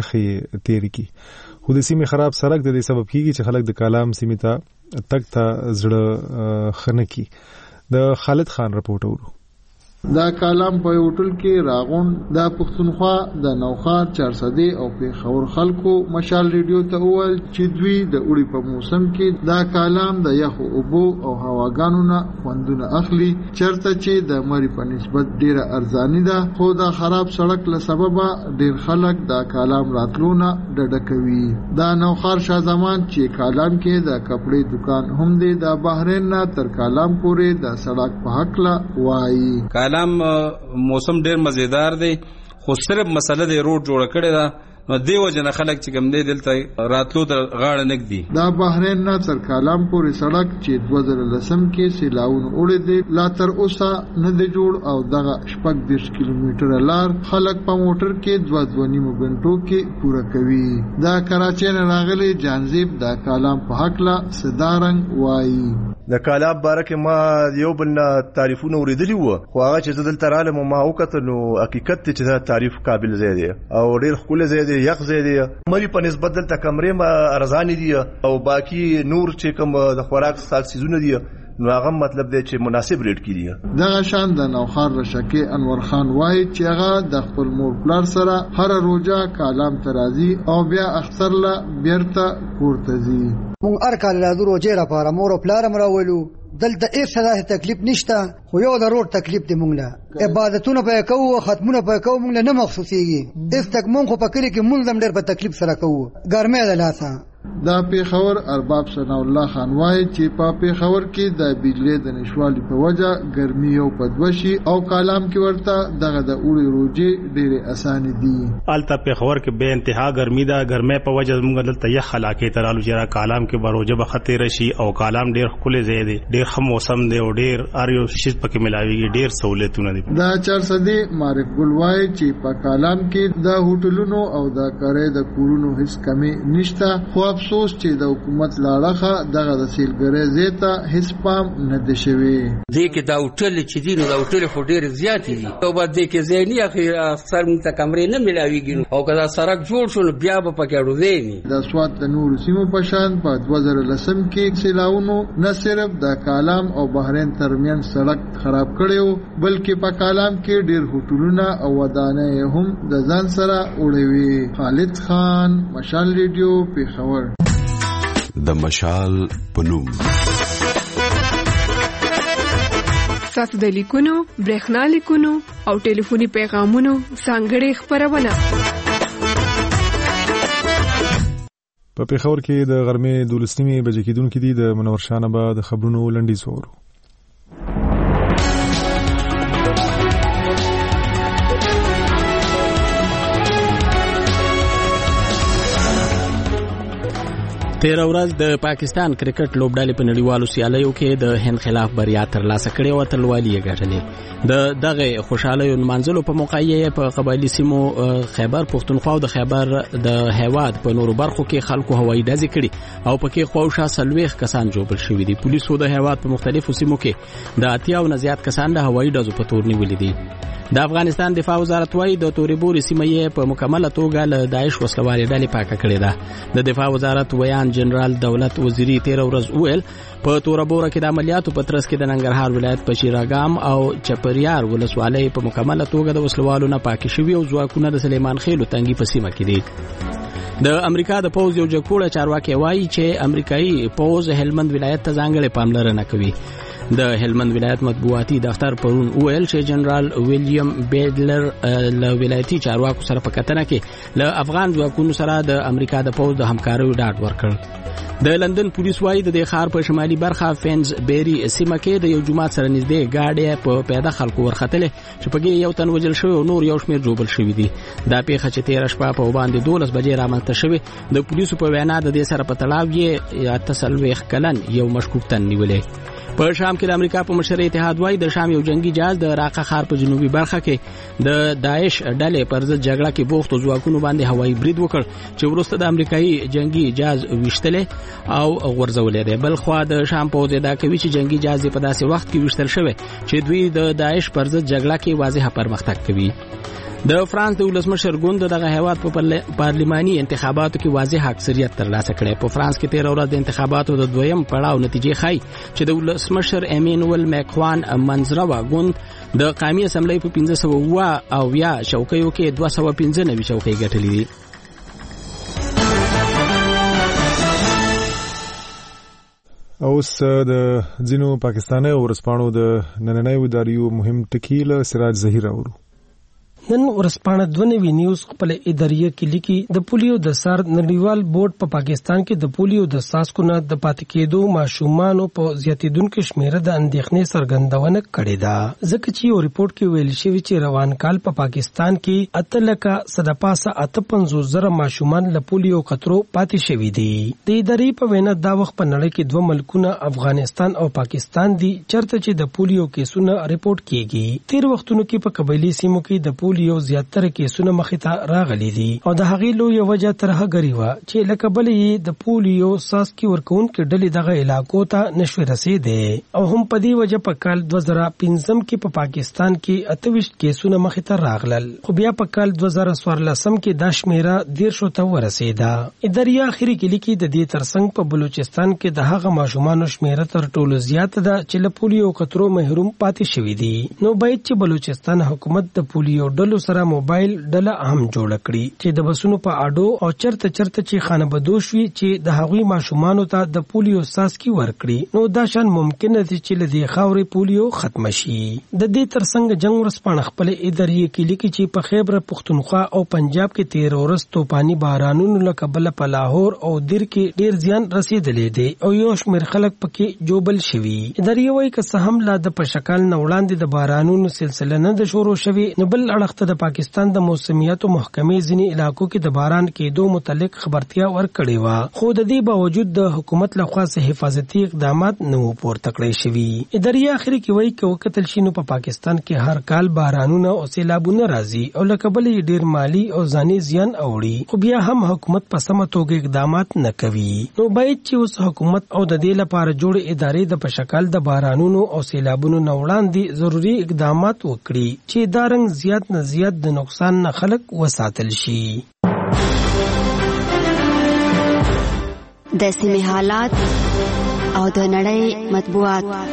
یخې تیر کی. خو د سیمې خراب سړک د دې سبب کیږي چې خلک د کالام سیمې ته تک ته زړه خنه کی. د خالد خان رپورټ اورو. دا کالام په هوټل کې راغون د پښتونخوا د نوخار چارسدي او پیښور خلکو مشال ریډیو ته وویل چې دوی د اوړي په موسم کې دا کالام د یخ اوبو او هواګانو نه خوندونه اخلي، چرته چې د مری په نسبت ډیره ارزاني ده. خو دا خراب سړک له سببه ډیر خلک دا کالام راتلونه ډډه کوي. دا نوخار شاه زمان چې کالام کې د کپړې دکان هم دی، د بحرین نه تر کالام پورې د سړک په حق لا وایي. کالام موسم ډیر مزیدار دی، خو صرف مسله د روډ جوړ کړی دا نو دیو جن خلک چې کوم دی دلته راتلو د غاړه نګ دی. دا بحرین نه تر کالام پورې سړک چې دوه زره لسم کې سیلاون وړي دی لا تر اوسه نه دی جوړ او دغه شپږ دیرش کیلومتره لار خلک په موټر کې دوه دوه نیمو غنټو کې پوره کوي. دا کراچۍ نه راغلي جانزیب دا کالام په حق لا صدارنګ وایي. د کالام بارکه ما یو بل تعریفونه اوریدلی وو، خو هغه چې زدل تراله ما وکړ نو حقیقت چې دا تعریف قابل ځای دی او ډیر خپل ځای دی، یخ ځای دی. مری په نسبت دلته کمرې ما ارزان دي او باقی نور چې کوم د خوراک ساک سيزونه دي نو هغه مطلب دی چې مناسب ریټ کړي. دغه شان د نوخار رشکه انور خان وایي چې هغه د خپل مور پلار سره هر روزه کالام ترازی او بیا اختر لا بیرته کوړته ځي. مونږ هر کال له روزه لپاره مور او پلار مراولو. دلته هیڅ څه تکلیف نشته، خو یو د روډ تکلیف دی. مونږ له عبادتونه په کوو، ختمونه په کوو، مونږ له نه مخصوصيږي. هیڅ تک مونږ په کلی کې مونږ ډېر په تکلیف سره کوو، ګرمه ده لاسه. دا پیښور ارباب ثنا الله خان وایي چې په پیښور کې د بجلی د نشوالي په وجه ګرمي او پدوشي او کالام کې ورته دغه د اوړي روزي ډېرې اسانه دي. الته پیښور کې به انتها ګرمي ده، ګرمه په وجه موږ دلته یخ علاقې ترالو چې کالام کې بروجه به خطر شي او کالام ډېر خپل ځای دی، ډېر ښه موسم دی او ډېر اریو شي پکې ملاويږي، ډېر سہولتونه دي. دا چارسدي معرف ګل وایي چې په کالام کې د هوټلونو او د کارې د کورونو هیڅ کمی نشته، خو افسوس چې د حکومت لاړه دغه د سیلګرۍ زیاته هیڅ پام نه دی شوی. دې کې دا هوټل چې دي نو دا هوټل خو ډېر زیات دي او بعد دې کې ځای نه اخر اکثر موږ ته کمرې نه ملاويږي او کله سړک جوړ شو بیا به پکې اړو دی د سواد د نور سیمو په شان په دوه زره لسم کې سیلاونو نه صرف د کالام او بحرین ترمن سړک خراب کړو بلکې په کالام کې ډېر هوټلونه او ودانۍ هم د ځان سره وړوي. خالد خان، مشال ریډیو، پیښور. د مشال پنوم تاسو د لیکونو، برېښنا لیکونو او ټلیفوني پیغامونو ځانګړې خبرونه په پیښور کې د غرمې دولسنیمې بجې کېدونکې دي. د منور شاه نه به د خبرونو لنډیز وورو. تیر ورځ د پاکستان کرکټ لوبډلې په نړیوالو سیالیو کې د هند خلاف بریا ترلاسه کړې او اتلوالي یې ګټلې. د دغه خوشحالۍ منځلو په موقع یې په قبایلی سیمو خیبر پښتونخوا او د خیبر د هیواد په نورو برخو کې خلکو هوایي ډزې کړي او پکې خواوشا سلويخ کسان جوړ شوي دي. پولیسو د هیواد په مختلفو سیمو کې د اتیا او زیات کسان د هوایي ډزو په تور نیولې دي. د افغانستان دفاع وزارت وايي د تورې سیمه یې په مکمله توګه له داعش وسلوالې ډلې پاکه کړې ده. د دفاع وزارت ویان جنرال دولت وزیری تیر ورځ ویل په توربوره کې د عملیاتو په ترڅ کې د ننګرهار ولایت په شیراګام او چپریار ولسوالۍ په مکمله توګه د وسلوالو نه پاکي شوي او ځواکونه د سلیمان خېلو تنګي په سیمه کې دي. د امریکا د پوز یو جګړه چارواکي وایي چې امریکایي پوز هلمند ولایت ته ځانګړې پاملرنه کوي. د هلمند ولایت مطبوعاتي دفتر پرون ویل چې جنرال ویلیام بیډلر له ولایتي چارواکو سره په کتنه کې له افغان ځواکونو سره د امریکا د پوز د همکارۍ ډاډ ورکړ. د لندن پولیس وايي د ښار په شمالي برخه فینز بیری سیمه کې د یو جماعت سره نږدې گاډي په پیاده خلکو ورختلې چې پکې یو تن وجل شوی او نور یو شمېر جوړل شوی دي. دا پیښه چې تیر شپه په باندې دولس بجې رامنځته شوې. د پولیسو په وینا د دې سره په تړاو یې تسلويخ کلن یو مشکوک تن نیولې. په شام کې د امریکا په مشر اتحاد وايي د شام یو جنگي جهاز د راقه ښار په جنوبي برخه کې د داعش ډلې پر ضد جګړه کې بوخت ځواکونو باندې هوایي برید وکړ چې وروسته د امریکایي جنگي جهاز وشتلې او غورځولې ده. بل خو د شام په دا کوي چې جنگي جهاز په داسې وخت کې وشتل شوی چې دوی د داعش پر ضد جګړه کې واضح پرمختګ کوي. د فرانس د ولسمشر ګوند دغه هیواد په پارلماني انتخاباتو کې واضح اکثریت ترلاسه کړي. په فرانس کې تیر ورځ د انتخاباتو د دویم پړاو نتیجې ښایي چې د ولسمشر امانوئل ماکرون منځروا ګوند د قومي اسمبلی په پنځه سوه او یا چوکیو کې دوه سوه پنځه نوي چوکۍ ګټلې دي. اوس د ځینو پاکستاني ورسپانو د نننۍ وداریو مهم ټکی له سراج ظهیر اورو. نن ورسپانه دونوي نیوز خپل اداریه کې لیکي د پولیو د سار نړیوال بورډ په پاکستان کې د پولیو د ساسکو نه د پاتې کېدو ماشومانو په زیاتیدونکو شمیره د اندېښنې څرګندونه کړې ده. ځکه چې یو ریپورت کې ویل شوی چې روان کال په پاکستان کې اته لکه صدپاسه اته پنځوس زره ماشومان له پولیو خطرو پاتې شوي دي. د ادارې په وینا دا وخت په نړۍ کې دوه ملکونه افغانستان او پاکستان دي چرته چې د پولیو کیسونه ریپورت کیږي. تیر وختونو کې په قبایلی سیمو کې د پولیو زیاتره کیسونه مخې ته راغلي دي او د هغې لویه وجه ترهګري وه چې لکه بلې یې د پولیو ساسکي ورکوونکې ډلې دغه علاقو ته نشوې رسېدې او هم په دې وجه په کال دوه زره پنځم کې په پاکستان کې اته ویشت کیسونه مخې ته راغلل خو بیا په کال دوه زره څوارلسم کې دا شمیره دیرشو ته ورسېده. اداریه اخري کې لیکي د دې ترڅنګ په بلوچستان کې د هغه ماشومانو شمیره تر ټولو زیاته ده چې له پولیو خطرو محروم پاتې شوي دي. نو باید چې بلوچستان حکومت د پولیو ډلو سره موبایل ډله هم جوړ کړي چې د بسونو په اډو او چرته چرته چې خانه بدوش وي چې د هغوی ماشومانو ته د پولیو ساسکي ورکړي نو دا شان ممکن دی چې لدې خاورې پولیو ختم شي. د دې ترڅنګ جنگ ورسپانه خپل ادارې کې لیکي چې په خیبر پښتونخوا او پنجاب کې تیر ورځ توپاني بارانونو له کبله په لاهور او دیر کې ډیر زیان رسیدلې دی او یو شمېر خلک پکې جوبل شوي. ادارې وايي که څه هم لا د پشکال نه وړاندې د بارانونو سلسله نه د شروع شوي نه بل اړخ وخت د پاکستان د موسمیاتو محکمې ځینی علاقو کې د باران کېدو متعلق خبرتیا ورکړې و، خو د دې باوجود د حکومت لخوا څه حفاظتي اقدامات نه وو پورته کړی شوي. ادارې اخر کې وایي چې وکتل شي نو په پاکستان کې هر کال بارانونه او سیلابونه راځي او لکه بلې ډیر مالی او ځاني زیان اوړي، خو بیا هم حکومت په سمه توګه اقدامات نه کوي. نو باید چې اوس حکومت او د دې لپاره جوړ ادارې د پشکل د بارانونو او سیلابونو نه وړاندې ضروري اقدامات وکړي چې دا رنګ زیات نه زیات د نقصان نه خلک وساتل شي. د سیمې حالات او د نړۍ مطبوعات.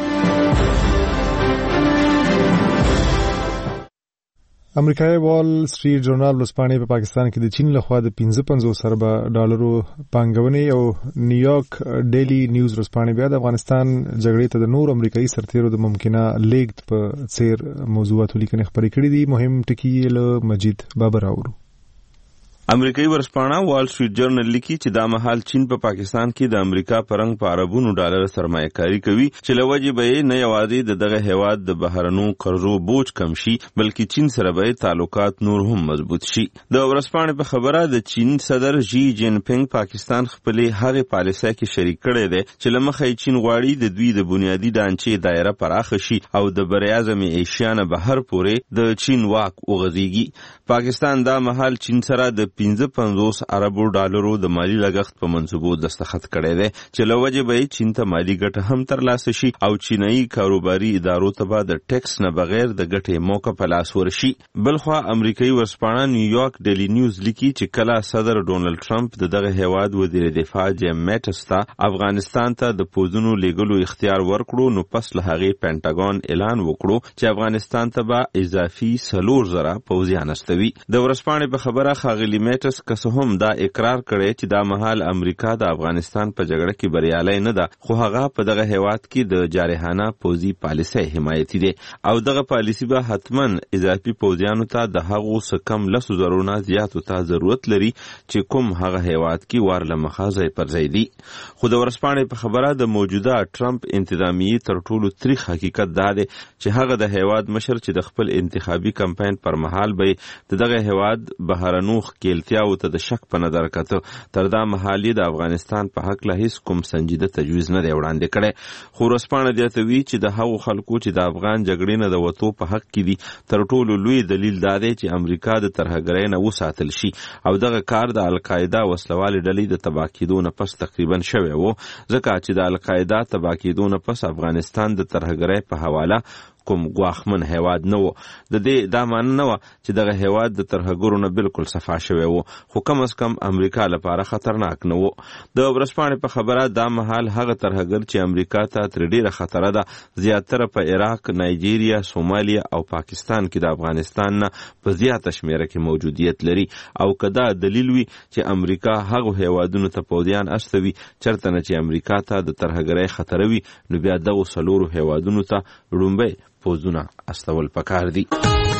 امریکایي وال سټریټ جورنال ورځپاڼې په پاکستان کې د چین لخوا د پنځه پنځوس اربه ډالرو پانګونې او نیویارک ډیلی نیوز ورځپاڼې بیا د افغانستان جګړې ته د نور امریکایي سرتیرو د ممکنه لیږد په څیر موضوعاتو لیکنې خپرې کړې دي. مهم ټکي له مجید بابر راوړو. امریکایي ورځپاڼه وال سټریټ جورنال لیکي چې دا مهال چین په پا پاکستان کې د امریکا پرنګ په اربونو ډالر سرمایه کاری کوي چې لوجه به نه یوازې د دغه هیواد د بهرنو قرضو بوج کم شي بلکې چین سره به تعلقات نور هم مضبوط شي. د ورځپاڼې په خبره د چین صدر جی جین پینګ پاکستان خپلې هغه پالیسۍ کې شریک کړی دی چې لمخې چین غواړي د دوی د بنیادی ډانچې دایره پراخه شي او د بریاعظم ایشیا نه بهر پورې د چین واک وغځيږي. پاکستان دا مهال چین سره د پنځه پنځوس اربو ډالرو د مالی لګښت په منصوبو دستخط کړی دی چې لوجه به چین ته مالی ګټه هم ترلاسه شي او چینایي کاروباري ادارو ته به د ټیکس نه بغیر د ګټې موقع په لاس ورشي. بلخوا امریکایي ورځپاڼه نیویارک ډیلی نیوز لیکي چې کله صدر ډونلډ ټرمپ د دغه هیواد وزیر دفاع جیم میټس ته افغانستان ته د پوځونو لیږلو اختیار ورکړو نو پس له هغې پینټاګون اعلان وکړو چې افغانستان ته به اضافي څلور زره پوځیان استوي. د ورځپاڼې په خبره ښاغلي میټس که څه هم دا اقرار کړی چې دا مهال امریکا د افغانستان په جګړه کې بریالی نه ده خو هغه په دغه هیواد کې د جارحانه پوځي پالیسۍ حمایتي دی او دغه پالیسي به حتما اضافي پوځیانو ته د هغو څه کم لسو زرو نه زیاتو ته ضرورت لري چې کوم هغه هیواد کې وار له مخه ځای پر ځای دي. خو د ورځپاڼې په خبره د موجوده ټرمپ انتظامیې تر ټولو تریخ حقیقت دا دی چې هغه د هیواد مشر چې د خپل انتخابي کمپاین پر مهال به د دغه هیواد بهرنو ښکیلتیاو ته د شک په نظر کته تر دا مهال د افغانستان په حق له هیڅ کوم سنجیده تجویز نه دی وړاندې کړی. خو ورځپاڼه زیاتوي چې د هغو خلکو چې د افغان جګړې نه د وتو په حق کې دي تر ټولو لوی دلیل دا دی چې امریکا د ترهګرۍ نه وساتل شي او دغه کار د القاعده وسلوالې ډلې د تباه کېدو نه پس تقریبا شوی و ځکه چې د القاعده تباه کېدو نه پس افغانستان د ترهګرۍ په حواله کوم ګواښمن هیواد نه و. د دې دا معنی نه وه چې دغه هیواد د ترهګرو نه بالکل صفا شوی و خو کم از کم امریکا لپاره خطرناک نه و. د ورځپاڼې په خبره دا مهال هغه ترهګر چې امریکا ته ترې ډېره خطره ده زیاتره په عراق، نایجیریا، سومالیا او پاکستان کې د افغانستان نه په زیاته شمیره کې موجودیت لري او که دا دلیل وي چې امریکا هغو هیوادونو ته پوځیان استوي چرته نه چې امریکا ته د ترهګرۍ خطر وي نو بیا دغو څلورو هیوادونو ته لومبی پوځونه استول پکار دي.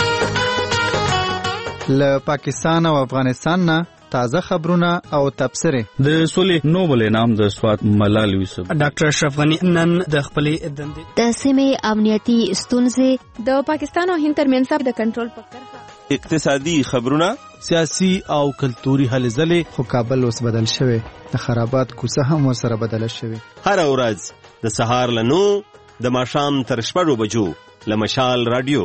له پاکستان او افغانستان نه تازه خبرونه او تبصرې. د سولې نوبل انعام د سوات ملال یوسف ډاکټر اشرف غنی نن د خپلې دندې د سیمې امنیتي ستونزې د پاکستان او هند ترمنځ د کنټرول په کرښه اقتصادي خبرونه سیاسي او کلتوري هلې ځلې. خو کابل اوس بدل شوی د خرابات کوڅه هم ورسره بدله شوې. هر ورځ د سهار له نو د ماښام تر شپږو بجو له مشال رادیو.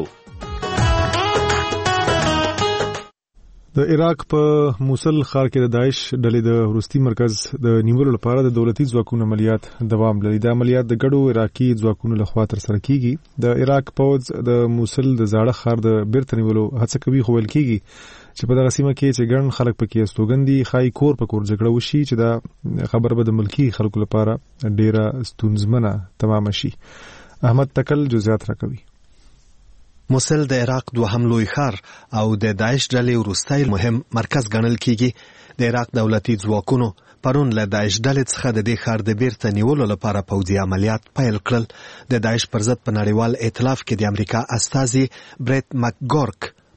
د عراق په موصل ښار کې د داعش ډلې د وروستي مرکز د نیولو لپاره د دولتي ځواکونو عملیات دوام لري. د عملیات د ګډو عراقي ځواکونو لخوا ترسره کیږي. د عراق پوځ د موصل د زاړه ښار د بیرته نیولو هڅه کوي خو ویل کیږي چې په دغه سیمه کې چې ګڼ خلک پکې استوګن دي ښایي کور په کور جګړه وشي چې دا خبر به د ملکي خلکو لپاره ډیره ستونزمنه تمامه شي. احمد تکل جزئیات راکوي. موصل د عراق دوهم لوی ښار او د داعش ډلې وروستی مهم مرکز ګڼل کیږي. د عراق دولتي ځواکونو پرون له داعش ډلې څخه د دې ښار د بیرته نیولو لپاره پوځي عملیات پیل کړل. د داعش پر ضد په نړیوال ائتلاف کې د امریکا استازي بریت مکګورک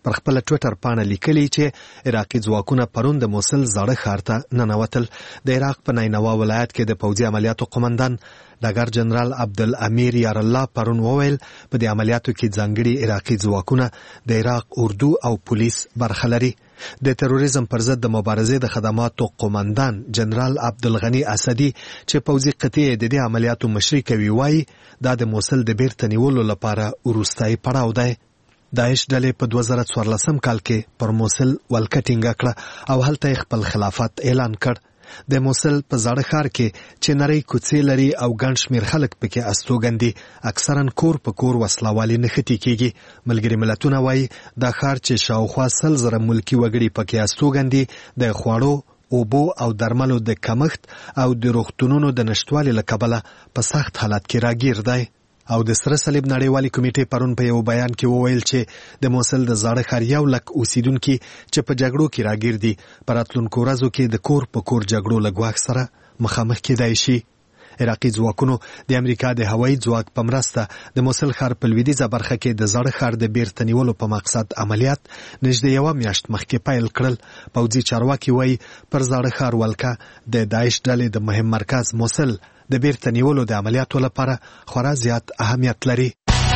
پر خپل ټوئیټر پاڼه لیکلي چې عراقي ځواکونه پرون د موصل زاړه ښار ته ننوتل. د عراق په نینوا ولایت کې د پوځي عملیاتو قومندان ډګر جنرال عبدالامیر یار الله پرون وویل په دې عملیاتو کې ځانګړي عراقي ځواکونه د عراق اردو او پولیس برخه لري. د تروریزم پر ضد د مبارزې د خدماتو قومندان جنرال عبدالغنی اسدي چې پوځي قطعه د دې عملیاتو مشري کوي وایي دا د موصل د بیرته نیولو لپاره وروستی پړاو دی. داعش ډلې په دوه زره څوارلسم کال کې پر موصل ولکه ټینګه کړه او هلته یې خپل خلافت اعلان کړ. د موصل په زاړه ښار کې چې نری کوڅې لري او ګڼ شمېر خلک پکې استوګن دي، اکثرا کور په کور وسلوالي نښتې کېږي. ملګري ملتونه وایي دا ښار چې شاوخوا سل زره ملکي وګړي پکې استوګن دي د خوړو، اوبو او درملو د کمښت او د روغتونونو د نشتوالي له کبله په سخت حالت کې راګیر دی. او د سره صلیب نړیوالې کمیټې پرون په یو بیان کې وویل چې د موصل د زاړه ښار یو لک اوسیدونکي چې په جګړو کې راګیر دي په راتلونکو ورځو کې د کور په کور جګړو له ګواښ سره مخامخ کېدای شي. عراقي ځواکونو د امریکا د هوایي ځواک په مرسته د موصل ښار په لویدیځه برخه کې د زاړه ښار د بیرته نیولو په مقصد عملیات نږدې یوه میاشت مخکې پیل کړل. پوځي چارواکي وایي پر زاړه ښار ولکه د داعش ډلې د مهم مرکز موصل د بیرته نیولو د عملیاتو لپاره خورا زیات اهمیت لري.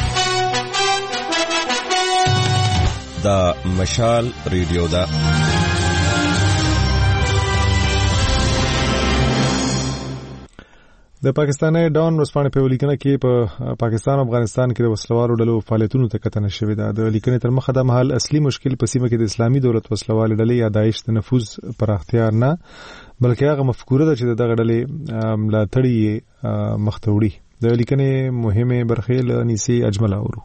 دا مشال ریډیو ده. د پاکستاني ډان ورځپاڼې په لیکنه کې په پاکستان او افغانستان کې د وسلوالو ډلو فعالیتونو ته کتنه شوې ده. د لیکنې تر مخه د مهال اصلي مشکل په سیمه کې د اسلامي دولت وسلوال ډلې یا داعش د نفوذ پراختیا نه بلکې هغه مفکوره ده چې دغه ډلې ملاتړي مخته وړي. د لیکنې مهمه برخې له نیسي اجمل اورو.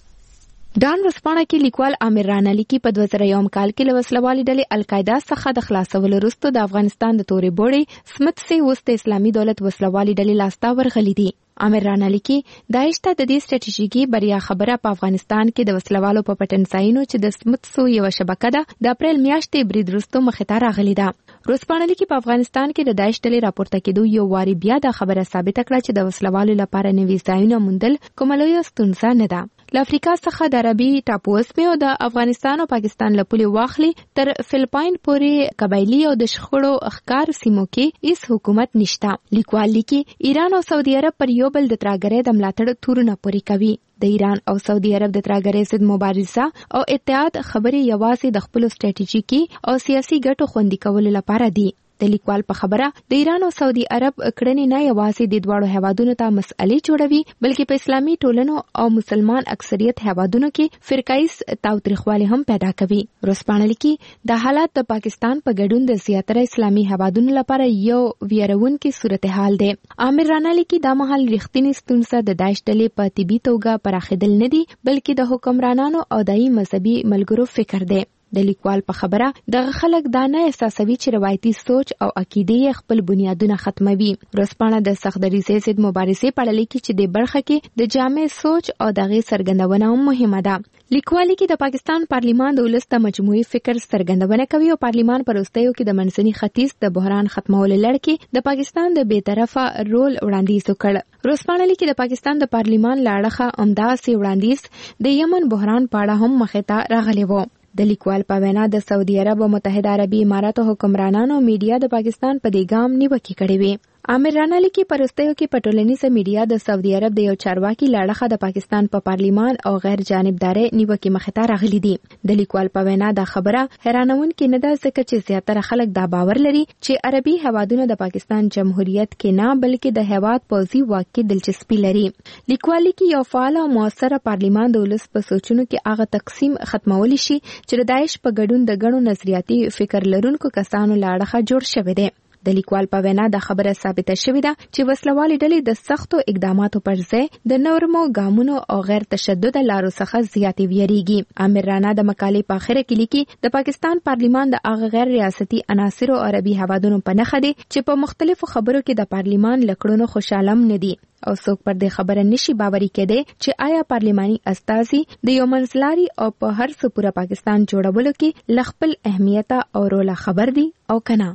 ډان ورځپاڼه کې لیکوال عامر رانه لیکي په دوه زره یو کال کې له وسلوالې ډلې القاعده څخه د خلاصولو وروسته د افغانستان د تورې بوړې سمت سي اوس د اسلامي دولت وسلوالې ډلې لاسته ورغلي دي. عامر رانه لیکي داعش ته د دې سټریټیژیکي بریا خبره په افغانستان کې د وسلوالو په پټنځایونو چې د سمت سو یو شبکه ده د اپریل میاشتې برید وروسته مخې ته راغلي ده. ورځپاڼه لیکي په افغانستان کې د داعش ډلې راپورته کېدو یو واري بیا دا خبره ثابته کړه چې د وسلوالو لپاره نوي ځایونه موندل کومه لویه ستونزه نه ده. له افریقا څخه د عربي ټاپو اسمه او د افغانستان او پاکستان له پولې واخلي تر فلپاین پورې قبایلی او د شخړو ښکار سیمو کې هیڅ حکومت نشته. لیکوال لیکي ایران او سعودي عرب پر یو بل د ترهګرۍ د ملاتړ تورونه پورې کوي. د ایران او سعودي عرب د ترهګرۍ ضد مبارزه او اتحاد خبرې یوازې د خپل سټریټیژیکي او سیاسي ګټو خوندي کولو لپاره دي. د لیکوال په خبره د ایران او سعودي عرب کړنې نه یوازې د دواړو هیوادونو ته مسئلې جوړوي بلکې په اسلامي ټولنو او مسلمان اکثریت هیوادونو کې فرقایز تاوتریخوالی هم پیدا کوي. ورځپاڼه لیکي دا حالات د پاکستان په ګډون د زیاتره اسلامي هیوادونو لپاره یو ویرونکې صورتحال دی. عامر رانه لیکي دا مهال رښتینی ستونزه د داعش ډلې په طبي توګه پراخېدل نه دي بلکې د حکمرانانو او دایي مذهبي ملګرو فکر دی. د لیکوال په خبره دغه خلک دا نه احساسوي چې روایتي سوچ او عقیدې خپل بنیادونه ختموي. ورځپاڼه د سخت دریځۍ ضد مبارزې په اړه لیکي چې د برخه کې د جامع سوچ او دغه څرګندونه هم مهمه ده. لیکوال لیکي د پاکستان پارلیمان د ولس د مجموعي فکر څرګندونه کوي او پارلیمان پر وروستیو کې د منځني ختیځ د بحران ختمولو لړ کې د پاکستان د بې طرفه رول وړاندیز وکړ. ورځپاڼه لیکي د پاکستان د پارلیمان له اړخه همداسې وړاندیز د یمن بحران په اړه هم مخې ته راغلی و. د لیکوال په وینا د سعودي عرب او متحده عربي اماراتو حکمرانانو میډیا د پاکستان په دې ګام نیوکې کړې وې. عامر رانه لیکي په وروستیو کې په ټولنیزه میډیا د سعودي عرب د یو چارواکي له اړخه د پاکستان په پارلیمان او غیر جانبداري نیوکې مخې ته راغلي دي. د لیکوال په وینا دا خبره حیرانونکې نه ده ځکه چې زیاتره خلک دا باور لري چې عربي هیوادونه د پاکستان جمهوریت کې نه بلکې د هیواد پوځي واک کې دلچسپي لري. لیکوال لیکي یو فعال او موثره پارلیمان د ولس په سوچونو کې هغه تقسیم ختمولی شي چې د داعش په ګډون د ګڼو نظریاتي فکر لرونکو کسانو له اړخه جوړ شوی دی. د لیکوال په وینا د خبره ثابته شوې ده چې وسلوالې ډلې د سختو اقداماتو پر ځای د نورمو ګامونو او غیر تشدد لارو څخه زیاتې ویریږي. عامر رانه د مقالې په اخر کې لیکي د پاکستان پارلیمان د هغه غیر ریاستي عناصرو او عربي هیوادونو په نښه دی چې په مختلفو خبرو کې د پارلیمان لکړونو خوشاله نه دي او څوک پر دې خبره نشي باوري کېدی چې آیا پارلیماني استازي د یو منځلاري او په هر څه پوره پاکستان جوړولو کې ل خپل اهمیت او رول خبر دي او کنه.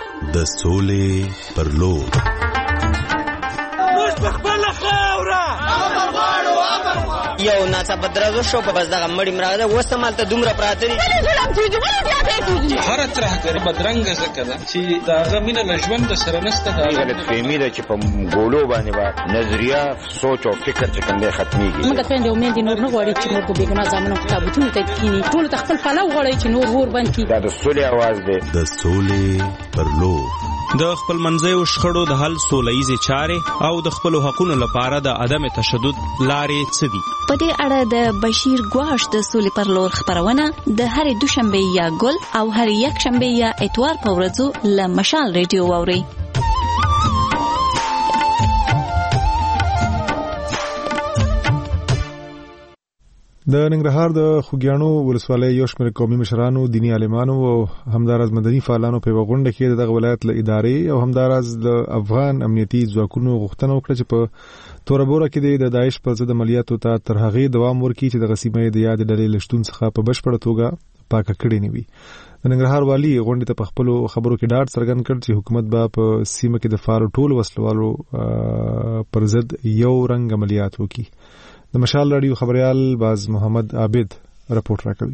د سولې پر لور موږ په خپل خاوره امر غواړو امر غواړو یو ناڅاپه درز شو په بس دغه مړی مراده وسمالته دومره پراته دي هر ترهګر بدرنګ زکه ده چې داغه مینه له ژوند سره نسته دا غلط فهمي ده چې په ګولو باندې با نظریه سوچ او فکر چې کومه ختميږي موږ ته د امید نور نه غواړي چې نور په بیګنا ځامنو کتابونه ته کینی ټول تخپل پلاو غواړي چې نور ور باندې دا د سولې आवाज ده د سولې پر لور د خپل منځیو شخړو د حل سولهییزې چارې او د خپلو حقونو لپاره د عدم تشدد لارې څه دي؟ په دې اړه د بشیر ګواش د سولې پر لور خبرونه د هرې دوشنبه یا ګل او هرې یکشنبه یا اتوار په ورځو له مشال ریډیو واورئ. د ننګرهار د خوګیاڼو ولسوالۍ یو شمېر قومي مشرانو، دیني عالمانو او همداراز مدني فعالانو په غونډه کې دغه ولایت له ادارې او همداراز د افغان امنیتي ځواکونو غوښتنه وکړه چې په توربوره کې د داعش پر ضد عملیاتو ته تر هغې دوام ورکړي چې د سیمې د یاد ډلې له شتون څخه په بشپړه توګه پاکه کړې نه وي. د ننګرهار والي غونډې ته په خپلو خبرو کې ډاډ څرګند کړ چې حکومت به په سیمه کې د فعالو ټولو وسلوالو پر ضد یو رنګ عملیات وکړي. د مشال رادیو خبريال باز محمد عابد رپورټ راکوي.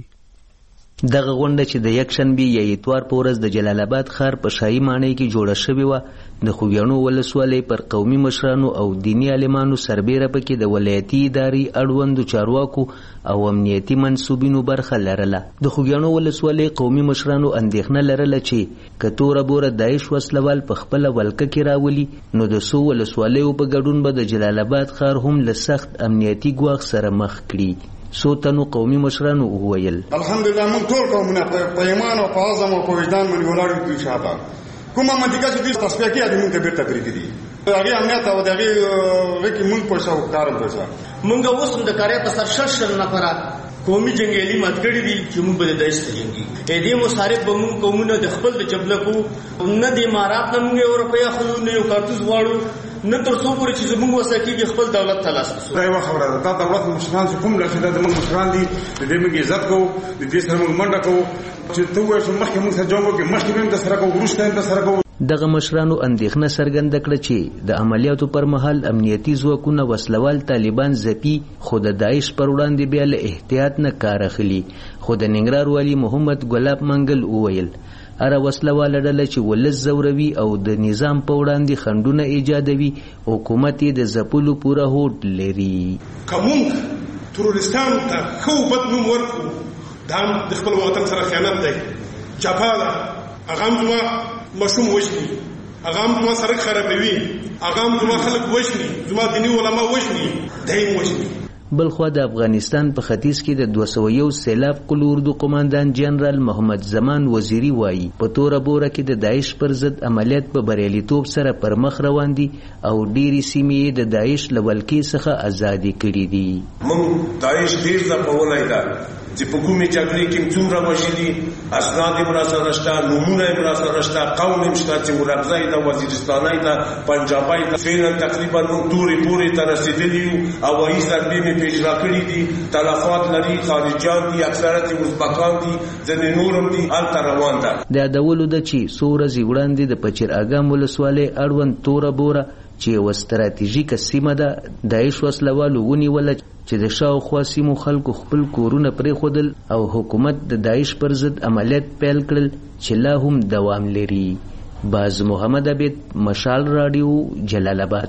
دغه غونډه چې د یکشنبه یا اتوار په ورځ د جلال آباد ښار په شاهي ماڼۍ کې جوړه شوې وه، د خوګیاڼو ولسوالۍ پر قومي مشرانو او دیني عالمانو سربیره پکې د ولایتي ادارې اړوندو چارواکو او امنیتي منصوبینو برخه لرله. د خوګیاڼو ولسوالۍ قومي مشرانو اندېښنه لرله چې که توره بوره داعش وسلوال په خپله ولکه کې راولي نو د څو ولسوالیو په ګډون به د جلال آباد ښار هم له سخت امنیتي ګواښ سره مخ کړي. څو تنو قومي مشرانو وویل الحمدلله موږ ټول قومونه په ایمان او په عزم او په وجدان باندې ولاړ یو شاته کومه منطقه چې د تصفیه کې د موږ ته بیرته پرې کړي هغه امنیت او دغه وکي موږ په څو کارم پېژا موږ اوس د کاري په سر شل شل نفرات قومي جنگیالي مات کړی دي چې موږ به د داعش سره جنگي اې دې مصارف به موږ قومونه د خپل د جبلکو نه د امارات نه موږ اروپیا خو نه یو کارتوس واړو نه تر څو پورې چې زموږ وساکېږي خپل دولت تلاش دا یو خبره ده. دا دولت مشران چې کوم لاسه د موږ مشران دي د دې موږ عزت کوو، د دې سره موږ منډه کوو چې ته وایې چې مخکې موږ سره جنګ وکړي، مخکې به هم سره کوو، وروسته هم سره کوو. دغه مشرانو اندېښنه څرګنده کړه چې د عملیاتو پر مهال امنیتي ځواکونه وسلوال طالبان ځپي، خو د داعش پر وړاندې بیا له احتیاط نه کار اخلي. خو د ننګرهار والي محمد ګلاب منګل وویل اره وسلواله ډله چې ولس زوروي او د نظام په وړاندې خنډونه ایجادوي، حکومت یې د ځپلو پوره هوډ لري. که موږ ترورستانو ته ښه بد نوم ورکړو دا هم د خپل وطن سره خیانت دی، جفا ده. هغه هم زما ماشوم وژني، هغه هم زما سړک خرابوي، هغه هم زما خلک وژني، زما دیني علما وژني، دی هم وژني. بلخوا د افغانستان په ختیځ کې د دوه سوه یو سیلاب قلو اردو قماندان جنرال محمد زمان وزیری وایي په توره بوره کې د داعش پر ضد عملیات په بریالیتوب سره پر مخ روان دي او ډېرې سیمې د داعش له ولکې څخه ازادې کړي دي. موږ داعش ډېر ځپولی ده چې په کومې جګړې کې څومره وژلي، اسناد یې مو راسره شته، نومونه یې مو راسره شته، قوم یې شته چې مرکزی ده، وزیرستانی ده، پنجابی ده. فعلا تقریبا موږ تورې پورې ته رسېدلي یو، هوایي ضربې مې په اجرا کړي دي، تلفات لري، خارجیان دي، اکثرت یې ازبکان دي، ځینې نور هم دي، هلته روان ده. د یادولو ده چې څو ورځې وړاندې د پچیر اګام ولسوالۍ اړوند توره بوره چې یوه ستراتیژیکه سیمه ده داعش وسلوالو ونیوله چې د شاوخوا سیمو خلکو خپل کورونه پرېښودل او حکومت د داعش پر ضد عملیات پیل کړل چې لا هم دوام لري. باز محمد عبید، مشال رادیو، جلال آباد.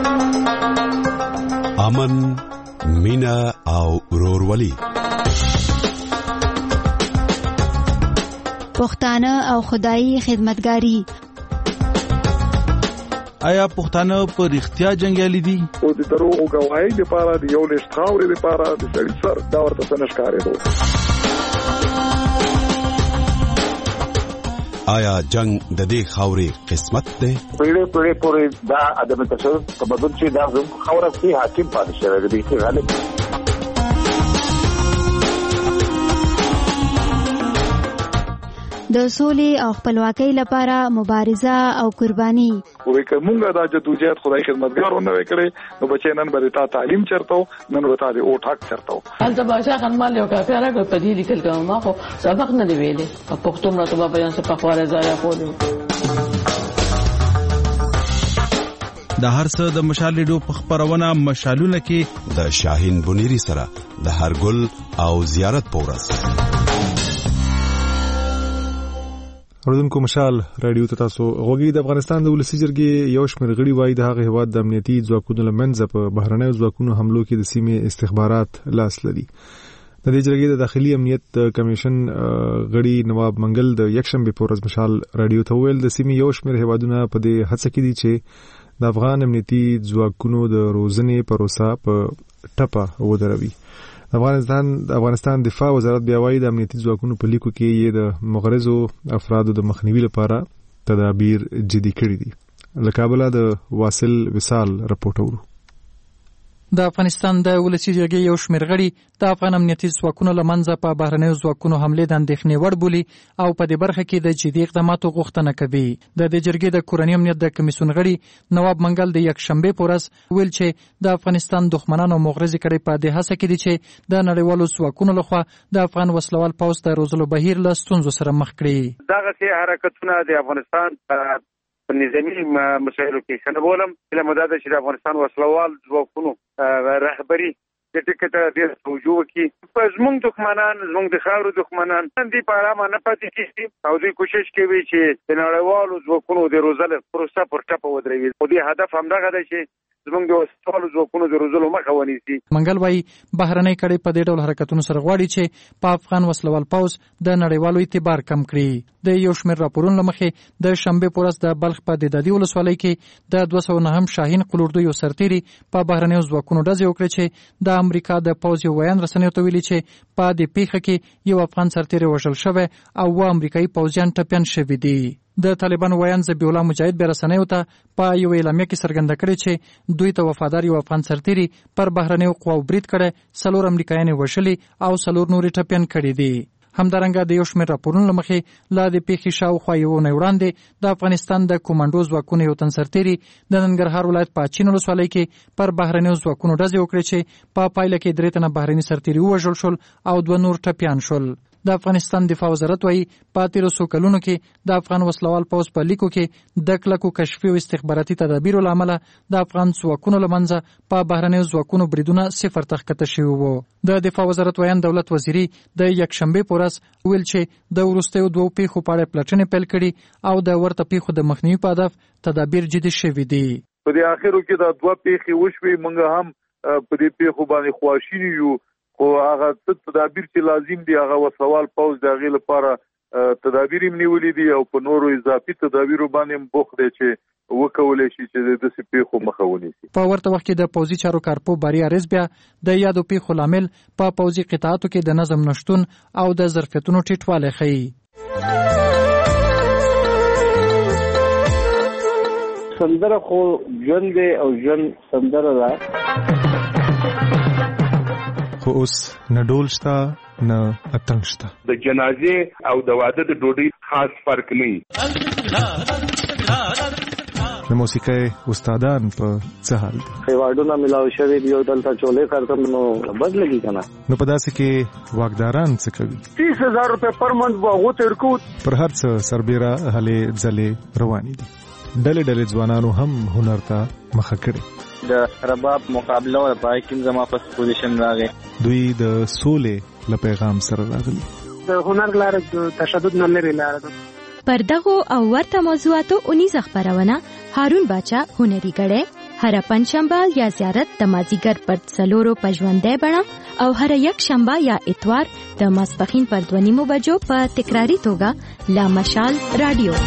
امن، مینا او ورورولي. پښتانه او خدایي خدمتګاری. آیا پښتانه په رښتیا جنگیالي دي؟ او د دروغو گواهی لپاره د یو لښت خاورې لپاره د سړي سر دا ورته څه نه ښکارېدو. آیا جنگ د دې خاورې قسمت دی؟ پیړۍ پیړۍ پورې دا عدم تشدد تمدن چې دا زموږ خاوره کې حاکم پاتې شوی دی، بیخي غالب. د سولې او خپلواکۍ لپاره مبارزه او قرباني. وې که مونږ دا جدوجہد خدای خدمتګارو نه وکړي نو بچي نن به تا تعلیم چرته نن به تا د او ټاک چرته. هلته بادشاہ خانمال یو کافي راغی په دې لیکل کوم ما خو سبق نه دی ویلې په پښتو مرته په بیان څه په خواره ځای خو د هر څه د مشال ریډیو په خبرونه مشالونه کې د شاهین بنيري سره د هر ګل او زیارت پورس اوردونکو مشال رادیو ته تاسو غوږی د افغانستان د ولسی جرګې یو شمېر غړي وایي د هغه هواد د امنیتي ځواکونو لمنځه په بهرنیو ځواکونو حملو کې د سیمې استخبارات لاس لري. د دې جرګې د داخلي امنیت کمیشن غړي نواب منګل د یکشنبه په ورځ مشال رادیو ته ویل د سیمې یو شمېر هوادونه په دې هڅه کې دي چې د افغان امنیتي ځواکونو د روزنې پروسه په ټپه ودروي. افغانستان د افغانستان دفاع وزارت بیا وايي د امنیتي ځواکونو په لیکو کې یې د مغرضو افرادو د مخنیوي لپاره تدابیر جدي کړي دي. له کابل د واصل وصال رپورټ اورو. د افغانستان د ولسی جرګې یو شمېر غړي د افغان امنیتي ځواکونو لمنځه په بهرنیو ځواکونو حمله د اندېښنې وړ بولي او په دې برخه کې د جدي اقداماتو غوښتنه کوي. د دې جرګې د کورنۍ امنیت د کمیسیون غړي نواب منګل د یکشنبه په ورځ ویل چې د افغانستان دښمنانو مغرضي کړي په دې هڅه کې دي چې د نړیوالو ځواکونو لخوا د افغان وسلوال پوځ د روزلو بهیر له ستونزو سره مخ کړي. دغه حرکتونه د افغانستان په نظامی مسایلو کې څنګه بولم چې مدد چې د افغانستان وسلوال ځواکونو رهبری د ټیکټ د توجه کې په زمونږ دښمنان زمونږ د خاورو دښمنان دې په اړه باندې پاتې کیږي او دوی کوشش کوي چې د نړیوالو ځواکونو د روزلو پروسه پر ټاپه ودروي. خو دې هدف همدغه دی چې زمونږ د وسلوالو ځواکونو د روزلو مخه ونیسي. منګل وايي بهرنۍ کړي په دې ډول حرکتونو سره غواړي چې په افغان وسلوال پوځ د نړیوالو اعتبار کم کړي. د یو شمېر راپورونو لمخې د شنبه په ورځ د بلخ په ددادي ولسوالۍ کې د دوه سوه نهم شاهین قلوردو یو سرتیري په بهرنیو ځواکونو ډزې وکړې چې د امریکا د پوځ یو ویان رسنیو ته ویلي چې په دې پیښه کې یو افغان سرتیري وژل شوی او و امریکایي پوځیان ټپیان شوي دي. د طالبانو ویان ذبیح الله مجاهد به رسنیو ته په یو اعلامیه کې څرګنده کړې چې دوی ته وفادار یو افغان سرتیري پر بهرنیو قواو برید کړی، څلور امریکایان وژلي او څلور نورې ټپیان کړي دي. همدارنګه د یو شمېر راپورونو لمخې لا د پیښې شاوخوا یو اونۍ وړاندې د افغانستان د کومانډو ځواکونو یو تن سرتیري د ننګرهار ولایت په اچین ولسوالۍ کې پر بهرنیو ځواکونو ډزې وکړې چې په پایله کې درې تنه بهرني سرتیري ووژل شول او دوه نور ټپیان شول. د افغانستان دفاع وزارت وايي په تیرو څو کلونو کې د افغان وسلوال پوځ په لیکو کې د کلکو کشفي او استخباراتي تدابیرو له امله د افغان ځواکونو لمنځه په بهرنیو ځواکونو بریدونه صفر ته ښکته شوي وو. د دفاع وزارت ویان دولت وزیري د یکشنبه په ورځ ویل چې د وروستیو دوو پیښو په اړه پلټنې پیل کړي او د ورته پیښو د مخنیوي په هدف تدابیر جدي شوي دي. په دې اخرو کې دا دوه پیښې وشوي، موږ هم په دې پیښو باندې خواشینی یو، خو هغه تدابیر چې لازم دي هغه وسوال پوز د غیل لپاره تدابیر نیولې دي او په نورو اضافي تدابیرو باندې بوخت دي چې وکولې شي چې د دې پیښو مخه ونیسي. په ورته وخت کې د پوزي چارو کارپو بری ارز بیا د یادو پیښو لامل په پوزي قطاعاتو کې د نظم نشټون او د ظرفیتونو ټیټوالی ښيي. سندره خو ژوند دی او ژوند سندره ده، خو اوس نه ډول شته نه اتنګ شته. د جنازې او د واده د ډوډۍ خاص فرق نه وي. د موسیقۍ استادان په څه حال دي؟ ایوارډونه ملاو شوي دي او دلته چولې کارتم نو بد لګي کنه. نو په داسې کې واکداران څه کوي؟ تیس هزار روپے پر منت باغو تیر کو پر هر څه سربېره هلې ځلې روانې دي. ډلې ډلې ځوانانو هم هنر ته مخه کړې. د رباب مقابله او پای کې زما په پوزیشن راغی. دوی د سولې له پیغام سره راغلي. د هنر لاره د تشدد نه لري لاره ده. پر دغو او ورته موضوعاتو اونیزه خبرونه هارون باچا هنري غړې هر پنځشنبه یا زیارت د مازیګر پر څلورو پژوندې بڼه او هر یک شنبه یا اتوار د ماسپخین پر دوه نیمو بجو په تکراری توګه لا مشال رادیو.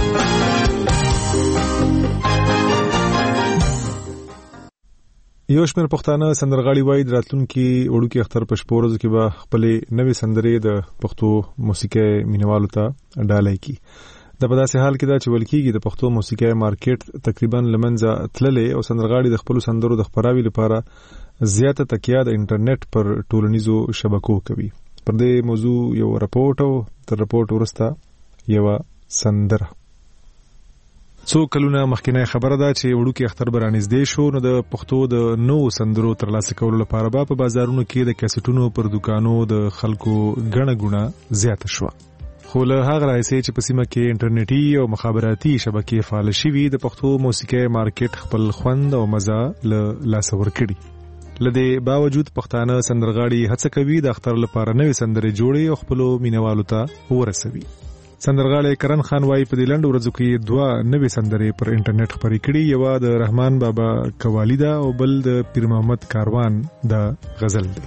یو شمېر پښتانه سندرغاړي وایي د راتلونکي وړوکي اختر په شپو ورځو کې به خپلې نوې سندرې د پښتو موسیقۍ مینوالو ته ډالۍ کړي. د په داسې حال کې دا چې ویل کېږي د پښتو موسیقۍ مارکیټ تقریبا له منځه تللی او سندرغاړي د خپلو سندرو د خپراوي لپاره زیاته تکیه د انټرنیټ پر ټولنیزو شبکو کوي. پر دې موضوع یو راپورټ او تر راپورټ وروسته یو سندره. څو کلونه مخکینه خبره ده چې وړوکی اختر به رانږدې شو، نو د پښتو د نوو سندرو ترلاسه کولو لپاره به په بازارونو کې د کیسټونو پر دوکانو د خلکو ګڼه ګوڼه زیاته شوه. خو له هغه راځي چې په سیمه کې انټرنیټي او مخابراتي شبکې فعال شوي د پښتو موسیقي مارکیټ خپل خوند او مزه له لاس ورکړي. لدې باوجود پښتانه سندرغاړي هڅه کوي د اختر لپاره نوې سندرې جوړي او خپل مینوالو ته ورسوي. سندرغاړي کرن خان وايي په دې لنډ ورځو کې دوه نوې سندرې پر انټرنیټ خپرې کړي، یو د رحمان بابا قوالی ده او بل د پیر محمد کاروان د غزل ده.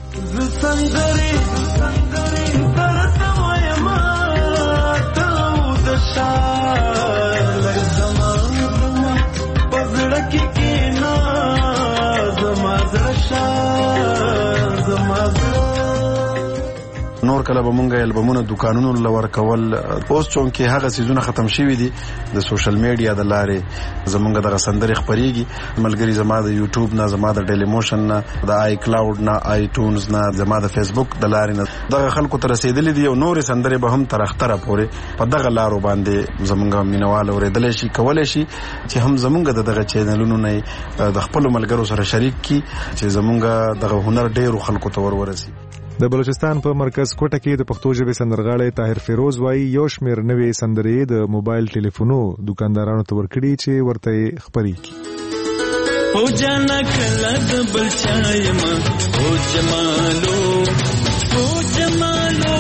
نور کله به مونږه البمونه دکانونو لور کول، اوس چون کې هغه سيزونه ختم شوي دي. د سوشل میډیا د لارې زمونږه د غسندري خبريږي، ملګری زما د یوټیوب نه، زما د ډیلی موشن نه، د آی کلاود نه، آی ټونز نه، زما د فیسبوک د لارې نه دغه خلکو ته رسیدلې دي او نور سندري به هم تر اختره پورې په دغه لارو باندې زمونږه مینوال اورېدل شي، کولای شي چې هم زمونږه د دغه چینلونو نه د خپل ملګرو سره شریک کی چې زمونږه دغه هنر ډېر خلکو ته ورورسي. د بلوچستان په مرکز کوټه کې د پښتو ژبې سندرغاړی طاهر فیروز وايي یو شمېر نوې سندرې د موبایل ټلیفونو دکاندارانو ته ورکړي چې ورته خبري کی. او جانا کله د بل چایم او جمالو او جمالو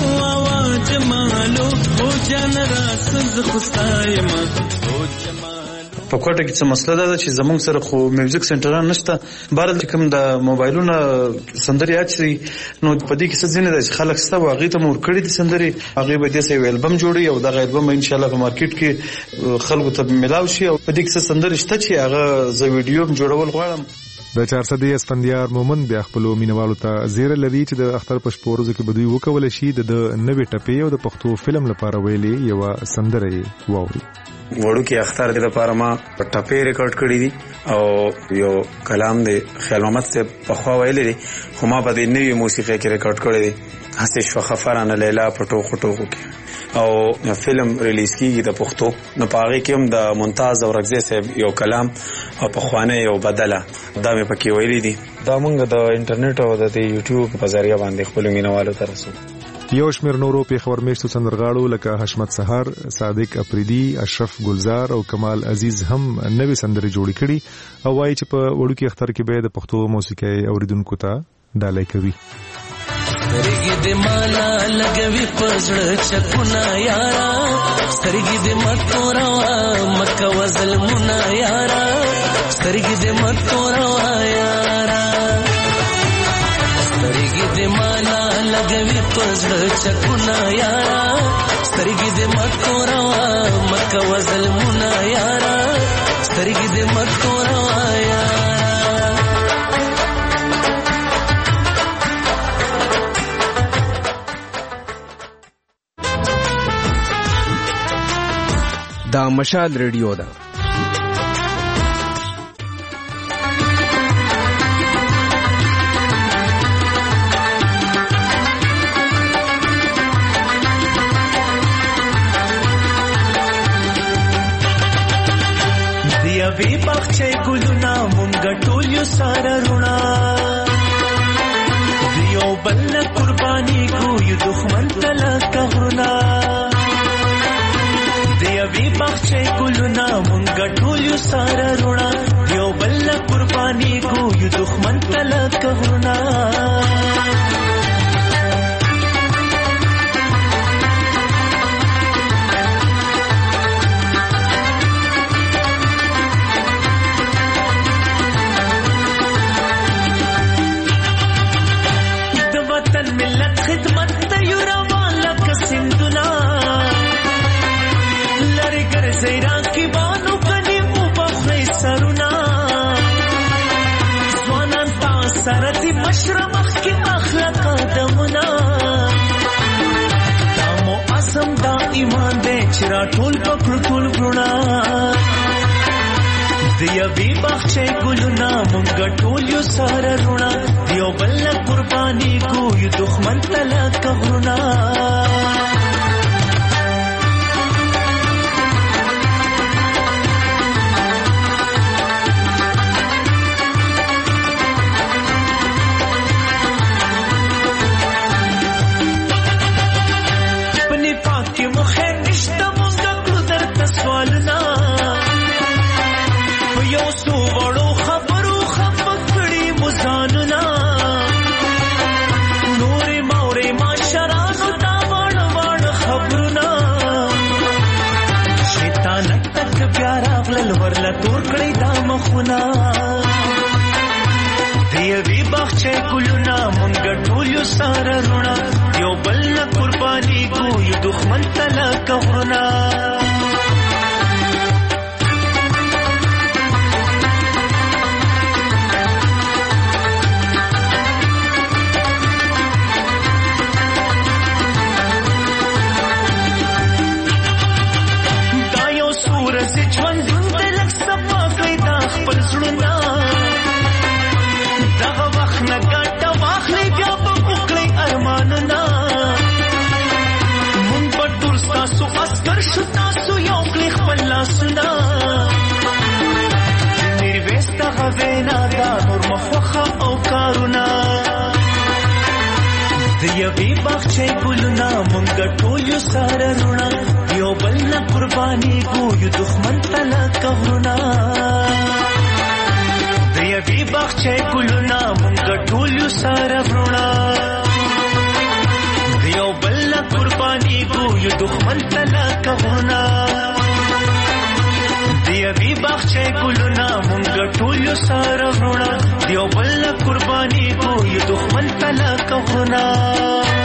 او جمالو او جانا راس خوستایم او جمالو. په کوټه کې څه مسله ده چې زمونږ سره خو میوزیک سنټران نشته، بهر چې کوم د موبایلونو سندرې اچي نو په دې کې څه ځینې د خلک ستا واغې ته مور کړی دي سندرې، هغه به دې سه البم جوړي او دغه البم ان شاء الله په مارکیټ کې خلکو ته ملاو شي او په دې کې څه سندرې شته چې هغه ز ویډیو جوړول غواړم. د چارسدې اسفندیار مومن بیا خپل مینوالو ته زیره لري چې د اختر په شپورزو کې بدوي وکول شي د نوې ټپې او د پښتو فلم لپاره ویلي یو سندره واوري. وړو کې اختر د لپاره ما ټپې ریکارډ کړې دي او یو کلام دی خیال محمد ته په خوا ویلې دي، خو ما په دې نوې موسیقي کې ریکارډ کړې دي. هسه شوخه فرانه لیلا پټو خټو کې او فلم ریلیز کیږي د پښتو نو پاره کې هم د ممتاز اورغزي صاحب یو کلام او په خوانه یو بدله دا مې پکې ویلې دي. دا موږ د انټرنیټ او د یوټیوب په ذریعہ باندې خپل مینوالو ته رسو. یو شمیر نورو په خبر میشتو سندرغاړو لکه حشمت سحر، صادق افریدي، اشرف ګلزار او کمال عزیز هم نوې سندرې جوړې کړي او وايي چې په وړو کې اختر کې به د پښتو موسیقي اوریدونکو ته ډالۍ کوي. سترګې دې مالا لګوي پزړه چکونه یارا، سترګې دې متورا مکه وزلمونه یارا، سترګې دې متورا یارا، سترګې دې مالا لګوي پزړه چکونه یارا، سترګې دې متورا مکه وزلمونه یارا، سترګې دې متورا یارا. دا مشال ریډیو ده. دیا وی بخچه ګلونا مونږ ټول یو سره رونا، دیو بل قربانی کو یو دښمن تلا کغرنا، وی بخچه ګلونا مونږ ټول یو سره رونا، یو بل قربانی کو یو دښمن تلا کغرنا. د وطن ملت خدمت ته یو روان لکه سندونه، زیران کی بانو کنی مو بخری سرونا، زوانان تا سرتی مشرمخ کی اخلاق آدمنا، دامو عزم دا ایمان دے چرا ټول پکڑ ټول گرونا، دیا بی بخچے گلونا مونگا ټول یو سارا رونا، دیو بل قربانی کو یو دښمن تلا کغرونا. دښمن تلا کورنا دا یو سورج ژوند د لک صفا کوي دا خپل زړونه دغه وخت نه ګټه واخلي بیا په وکړي ارمانونه مونږ په ټول ستاسو عسکر شو تاسو یو کړي خپل لاسونه میرویس دغه وینا دا نور مخوښه او کارونه د یوې باغچې ګلونه مونږ ټول یو سره روڼه یو بل نه قرباني ګو یو دښمن ته لکه غرونه د یوې باغچې ګلونه مونږ ټول یو سره روڼه د یو بل نه قرباني ګو یو دښمن ته لکه غرونه د یوې باغچې ګلونه مونږ ټول یو سره روڼه د یو بل نه قرباني ګو یو دښمن ته لکه غرونه